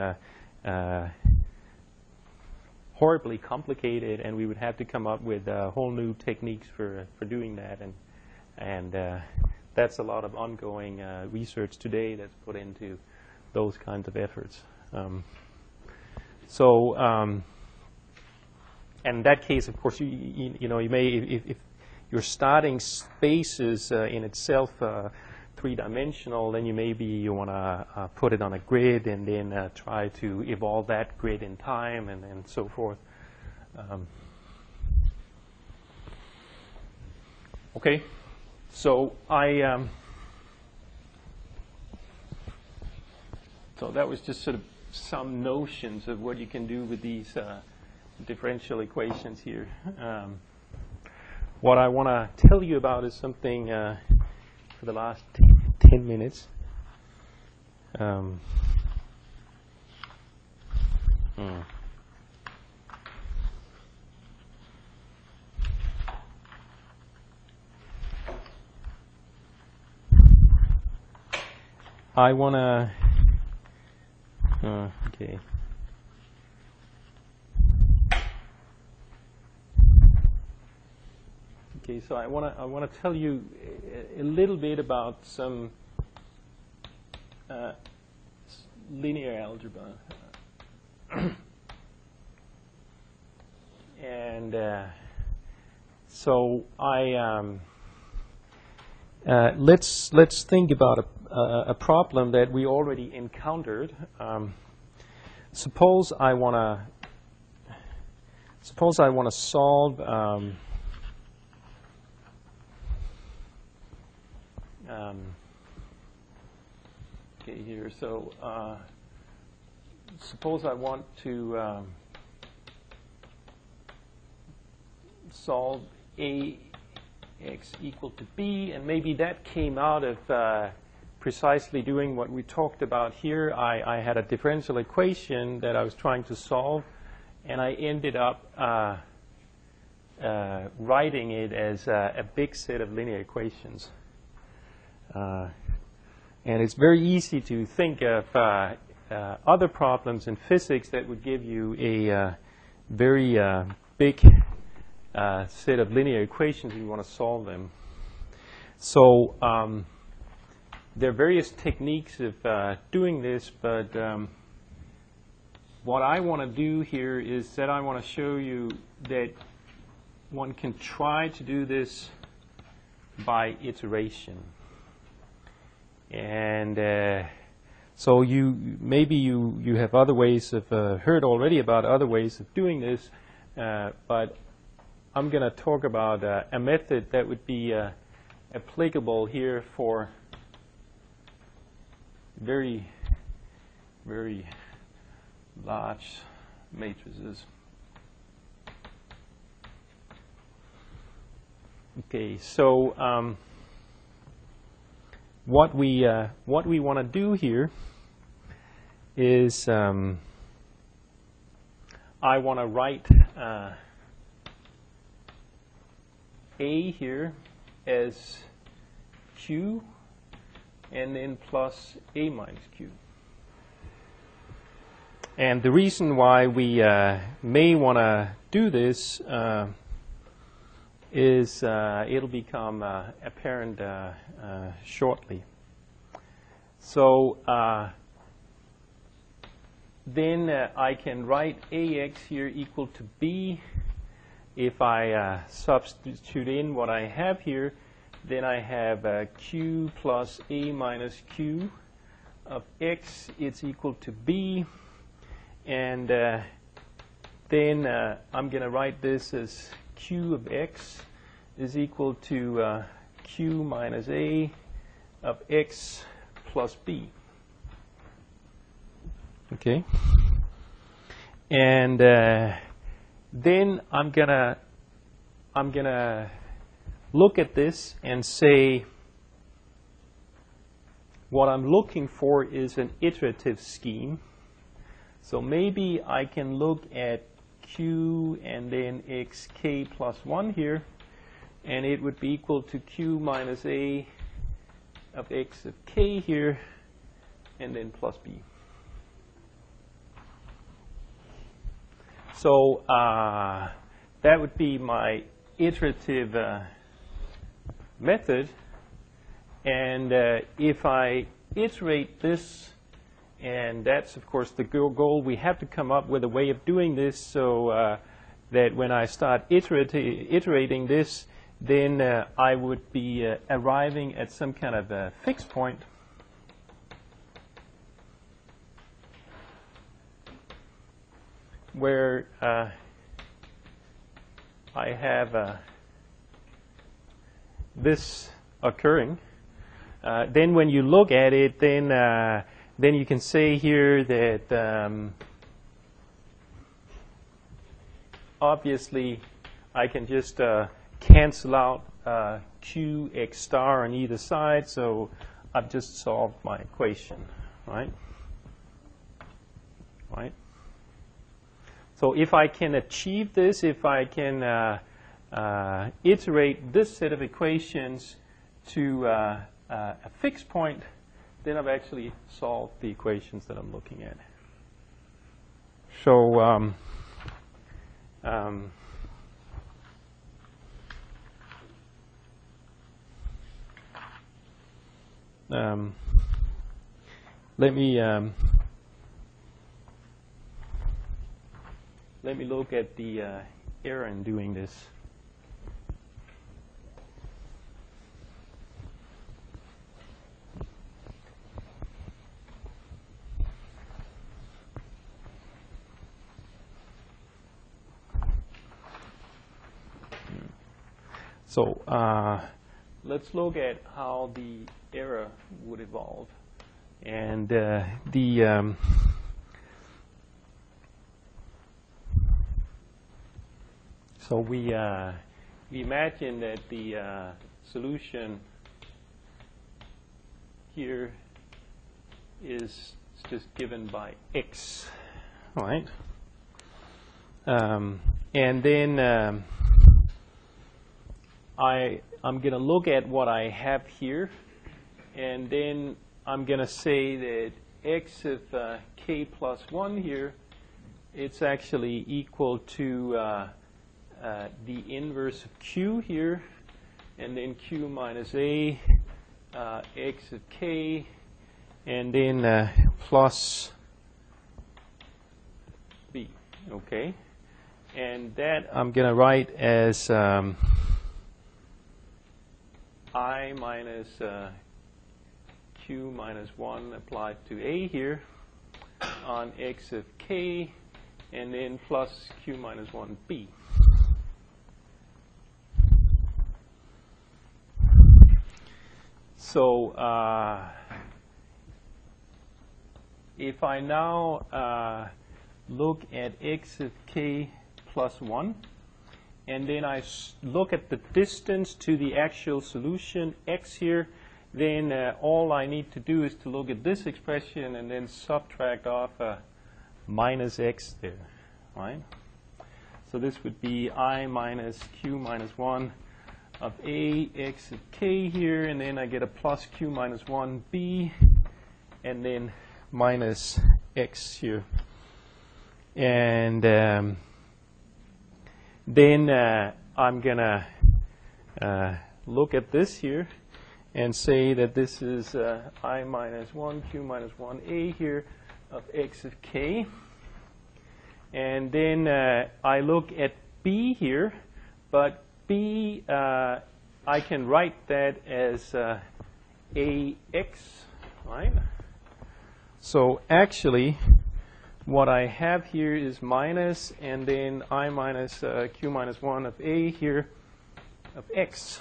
horribly complicated, and we would have to come up with whole new techniques for doing that, and that's a lot of ongoing research today that's put into those kinds of efforts. And in that case, of course, you know, you may, if your starting space is in itself three-dimensional, then you want to put it on a grid and then try to evolve that grid in time and so forth. Okay, so so that was just sort of some notions of what you can do with these differential equations here. What I want to tell you about is something for the last 10 minutes. I want to, okay. Okay, so I want to tell you a little bit about some linear algebra, and so let's think about a problem that we already encountered. Suppose I want to solve Okay, here. So suppose I want to solve ax equal to b, and maybe that came out of precisely doing what we talked about here. I had a differential equation that I was trying to solve, and I ended up writing it as a big set of linear equations. And it's very easy to think of other problems in physics that would give you a very big set of linear equations if you want to solve them. So there are various techniques of doing this, but what I want to do here is that I want to show you that one can try to do this by iteration. And so maybe you have other ways of heard already about other ways of doing this, but I'm going to talk about a method that would be applicable here for very, very large matrices. Okay, so what we want to do here is I want to write A here as Q and then plus A minus Q. And the reason why we may want to do this is it'll become apparent shortly. So then I can write AX here equal to B. If I substitute in what I have here, then I have Q plus A minus Q of X is equal to B. And then I'm going to write this as Q of X is equal to Q minus A of X plus B. Okay. And then I'm gonna look at this and say what I'm looking for is an iterative scheme. So maybe I can look at Q and then xk plus 1 here, and it would be equal to Q minus A of X of k here, and then plus B. So that would be my iterative method. And if I iterate this, and that's, of course, the goal, we have to come up with a way of doing this so that when I start iterating this, then I would be arriving at some kind of a fixed point. Where I have this occurring. Then when you look at it, then you can say here that obviously I can just cancel out Q x star on either side, so I've just solved my equation, right? Right? So if I can achieve this, if I can iterate this set of equations to a fixed point, then I've actually solved the equations that I'm looking at. So let me look at the error in doing this. So let's look at how the error would evolve. And so we imagine that the solution here is just given by x, right? And then I'm going to look at what I have here, and then I'm going to say that x of k plus 1 here, it's actually equal to the inverse of q here, and then q minus a, x of k, and then plus b, okay? And that I'm going to write as I minus q minus 1 applied to a here on x of k, and then plus q minus 1b. So if I now look at x of k plus 1, and then I look at the distance to the actual solution, x here, then all I need to do is to look at this expression and then subtract off minus x there, right? So this would be I minus q minus 1 of a x of k here, and then I get a plus q minus 1b, and then minus x here. And then I'm going to look at this here and say that this is I minus 1 q minus 1a here of x of k. And then I look at b here, but b, I can write that as ax, right? So actually, what I have here is minus, and then I minus q minus 1 of a here of x.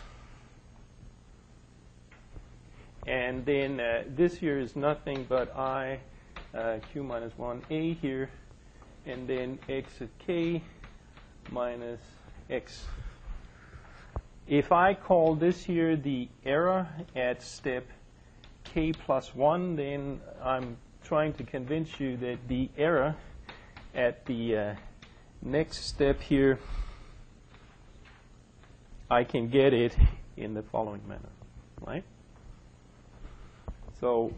And then this here is nothing but I q minus 1a here, and then x of k minus x. If I call this here the error at step k plus 1, then I'm trying to convince you that the error at the next step here, I can get it in the following manner, right? So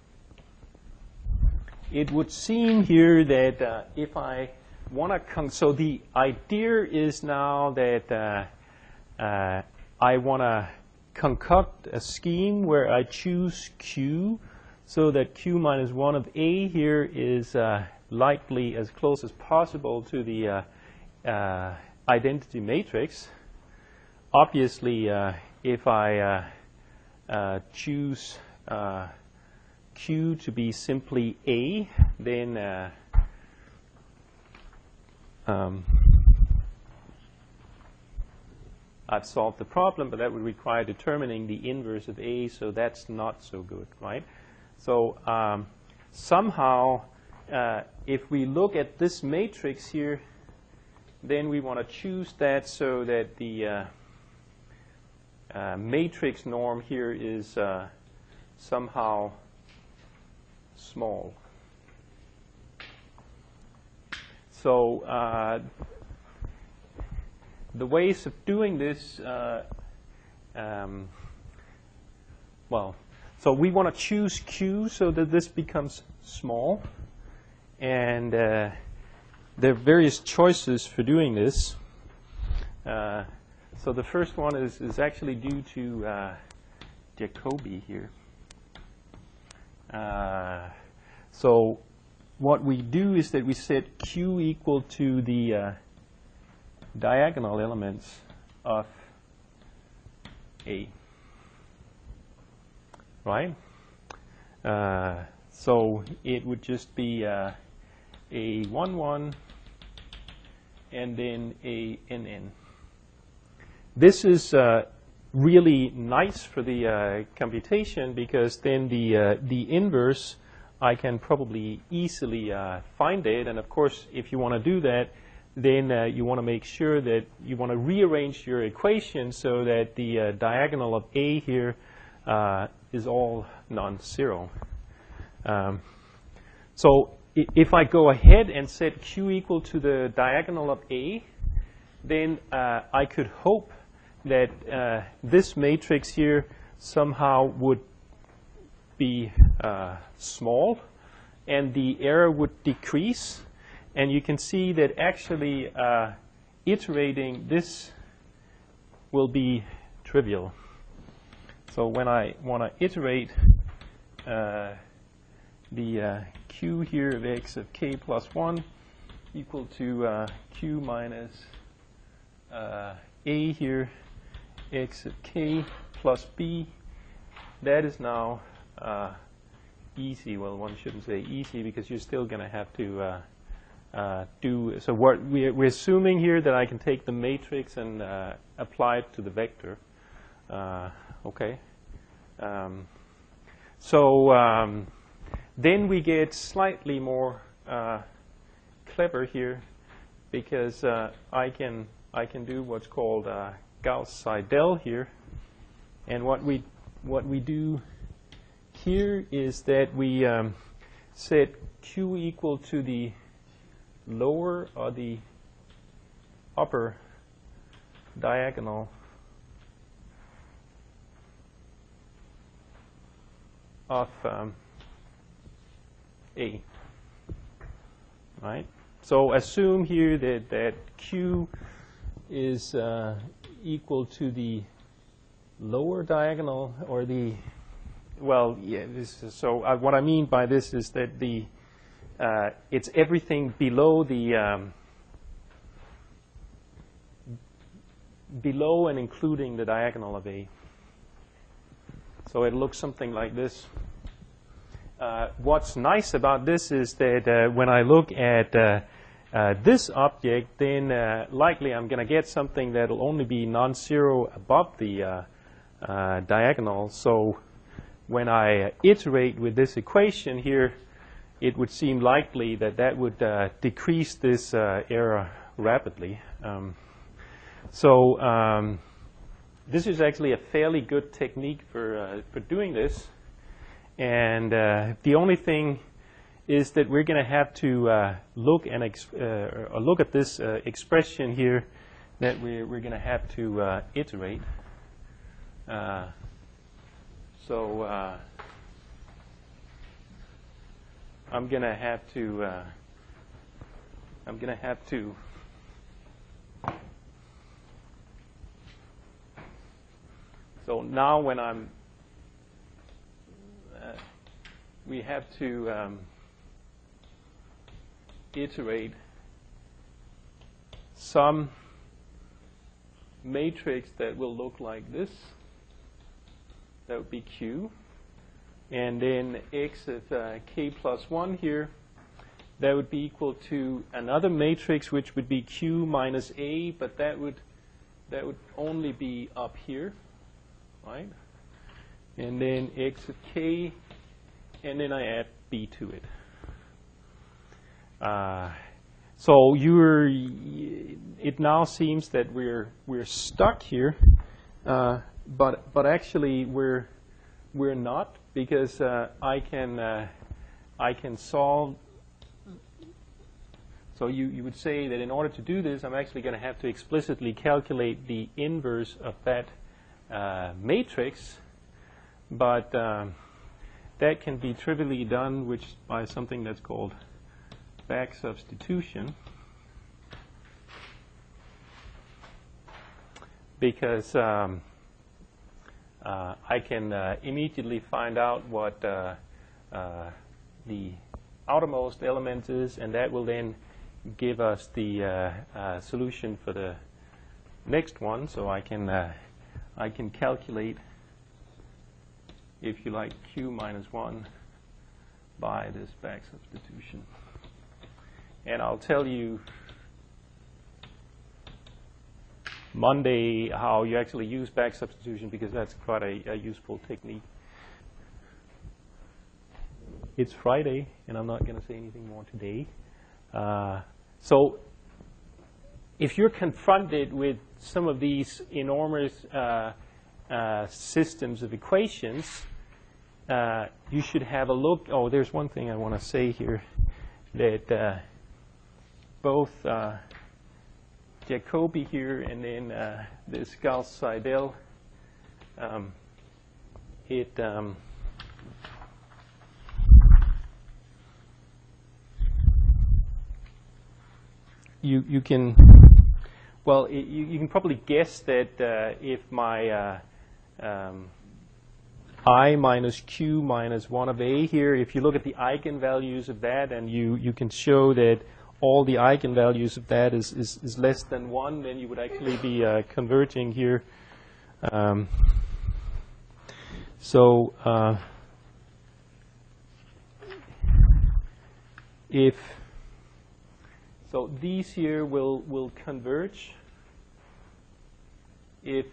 it would seem here that if I want to, so the idea is now that I want to concoct a scheme where I choose q, so that q minus 1 of a here is likely as close as possible to the identity matrix. Obviously, if I choose q to be simply a, then I've solved the problem, but that would require determining the inverse of a, so that's not so good, right? So somehow, if we look at this matrix here, then we want to choose that so that the matrix norm here is somehow small. So the ways of doing this, well, so we want to choose q so that this becomes small. And there are various choices for doing this. So the first one is actually due to Jacobi here. So what we do is that we set q equal to the diagonal elements of A, right? So it would just be a 1, 1, and then a n. This is really nice for the computation, because then the inverse I can probably easily find it. And of course, if you want to do that, then you want to make sure that you want to rearrange your equation so that the diagonal of A here is all non-zero. So if I go ahead and set Q equal to the diagonal of A, then I could hope that this matrix here somehow would be small, and the error would decrease. And you can see that actually iterating this will be trivial. So when I want to iterate the Q here of x of k plus 1 equal to Q minus A here, x of k plus b, that is now easy. Well, one shouldn't say easy because you're still going to have to do. So what we're assuming here that I can take the matrix and apply it to the vector. Okay. Then we get slightly more clever here because I can do what's called Gauss-Seidel here, and what we do here is that we set Q equal to the lower or the upper diagonal of A. Right? So assume here that Q is equal to the lower diagonal or the, well, yeah, this is, so what I mean by this is that the it's everything below the below and including the diagonal of A. So it looks something like this. What's nice about this is that when I look at this object, then likely I'm going to get something that will only be non-zero above the diagonal. So when I iterate with this equation here, it would seem likely that that would decrease this error rapidly. This is actually a fairly good technique for doing this. And the only thing is that we're going to have to look at this expression here that we're going to have to iterate. I'm going to have to so now when we have to iterate some matrix that will look like this. That would be Q. And then x of k plus 1 here, that would be equal to another matrix which would be Q minus A, but that would only be up here, right? And then x of k, and then I add B to it. So it now seems that we're stuck here, but actually we're not, because I can solve. So you would say that in order to do this, I'm actually going to have to explicitly calculate the inverse of that matrix, but that can be trivially done by something that's called back substitution, because I can immediately find out what the outermost element is, and that will then give us the solution for the next one. So I can calculate, if you like, Q minus 1 by this back substitution. And I'll tell you Monday how you actually use back substitution, because that's quite a useful technique. it's Friday, and I'm not going to say anything more today. So if you're confronted with some of these enormous systems of equations, you should have a look. Oh, there's one thing I want to say here, that both Jacobi here and then this Gauss-Seidel, you can, well, you can probably guess that if my I minus Q minus 1 of A here, if you look at the eigenvalues of that and you can show that all the eigenvalues of that is less than 1, then you would actually be converging here. So these here will converge if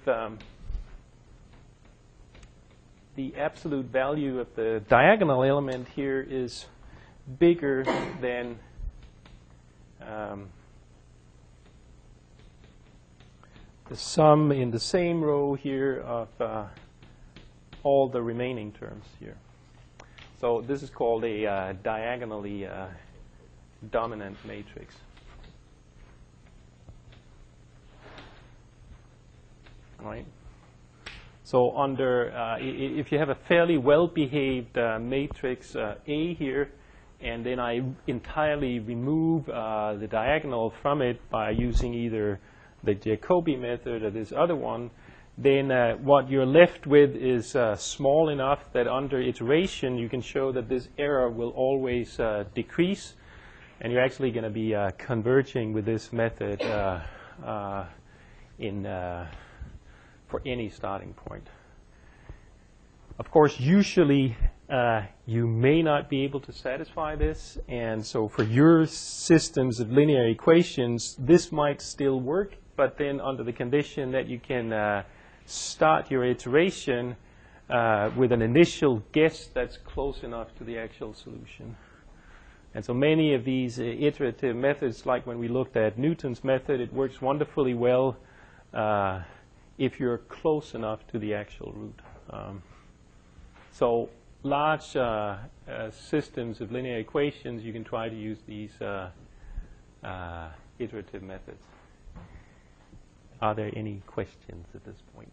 the absolute value of the diagonal element here is bigger than the sum in the same row here of all the remaining terms here. So this is called a diagonally dominant matrix. All right. So under, if you have a fairly well-behaved matrix A here, and then I entirely remove the diagonal from it by using either the Jacobi method or this other one, then what you're left with is small enough that under iteration you can show that this error will always decrease, and you're actually going to be converging with this method for any starting point. Of course, usually you may not be able to satisfy this, and so for your systems of linear equations, this might still work, but then under the condition that you can start your iteration with an initial guess that's close enough to the actual solution. And so many of these iterative methods, like when we looked at Newton's method, it works wonderfully well if you're close enough to the actual root. So large systems of linear equations, you can try to use these iterative methods. Are there any questions at this point?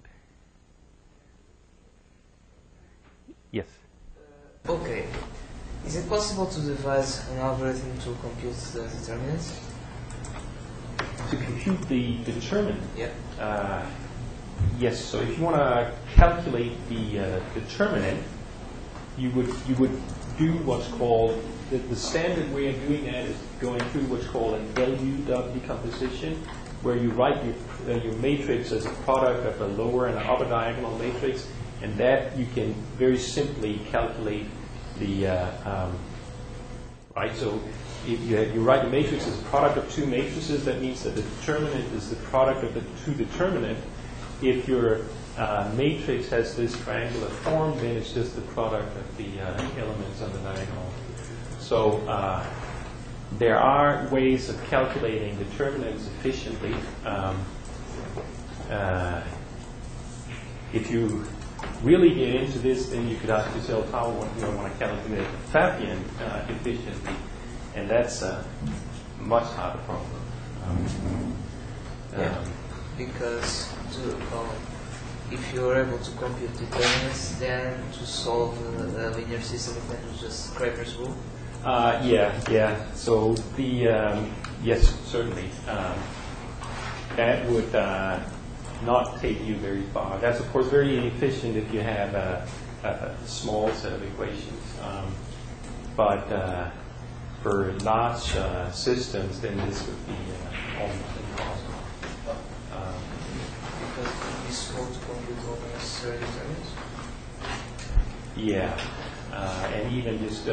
Yes? Okay. Is it possible to devise an algorithm to compute the determinants? To compute the determinant? Yeah. Yes. So if you want to calculate the determinant, you would do what's called, the standard way of doing that is going through what's called an LU decomposition, where you write your matrix as a product of a lower and an upper diagonal matrix, and that you can very simply calculate the right. So if you write the matrix as a product of two matrices, that means that the determinant is the product of the two determinant. If your matrix has this triangular form, then it's just the product of the elements on the diagonal. So there are ways of calculating determinants efficiently. If you really get into this, then you could ask yourself, how do I want to calculate the Fabian efficiently? And that's a much harder problem. Because if you're able to compute determinants, then to solve a linear system, you can use just Kreiper's rule. Yeah. So the yes, certainly. That would not take you very far. That's of course very inefficient if you have a small set of equations. But for large systems, then this would be almost impossible. Because it would be slow to compute all the necessary determinants. Yeah, and even just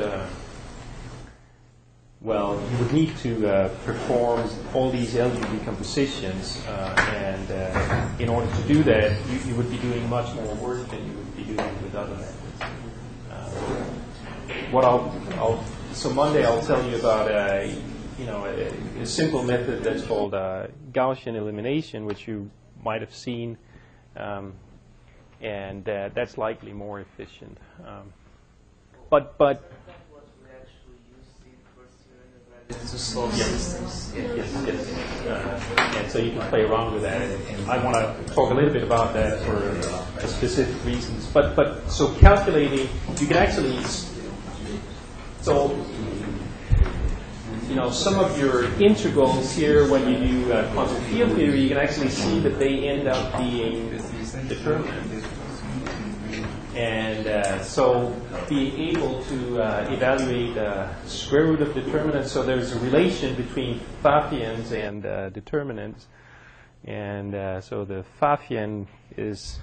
well, you would need to perform all these LU decompositions, and in order to do that, you would be doing much more work than you would be doing with other methods. What I'll So Monday I'll tell you about a simple method that's called Gaussian elimination, which you might have seen, and that's likely more efficient. But What we actually used in first year undergraduate to solve systems. yes. And so you can play around with that. And I want to talk a little bit about that for specific reasons. But so calculating, you can actually, so some of your integrals here, when you do quantum field theory, you can actually see that they end up being determinant. And so being able to evaluate square root of determinants, so there's a relation between Pfaffians and determinants. And so the Pfaffian is...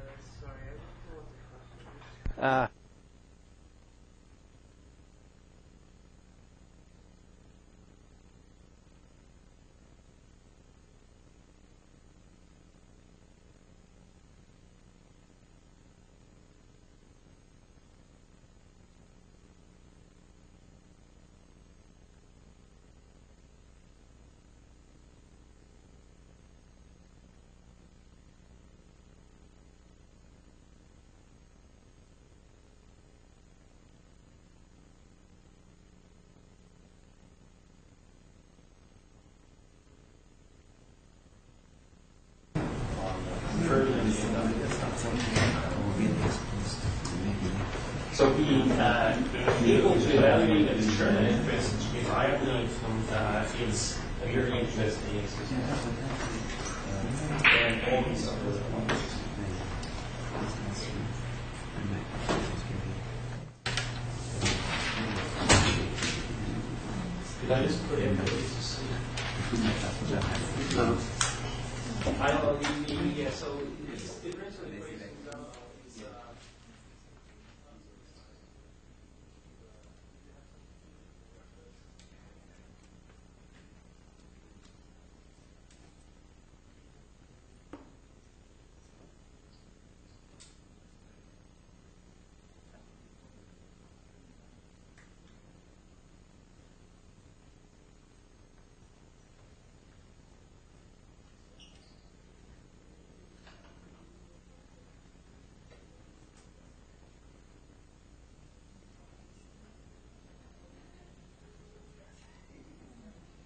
So being able to evaluate a determinant reliably is a very interesting exercise. And all these other ones. Did I just put in those? I don't know. Yeah, so it's differential equation.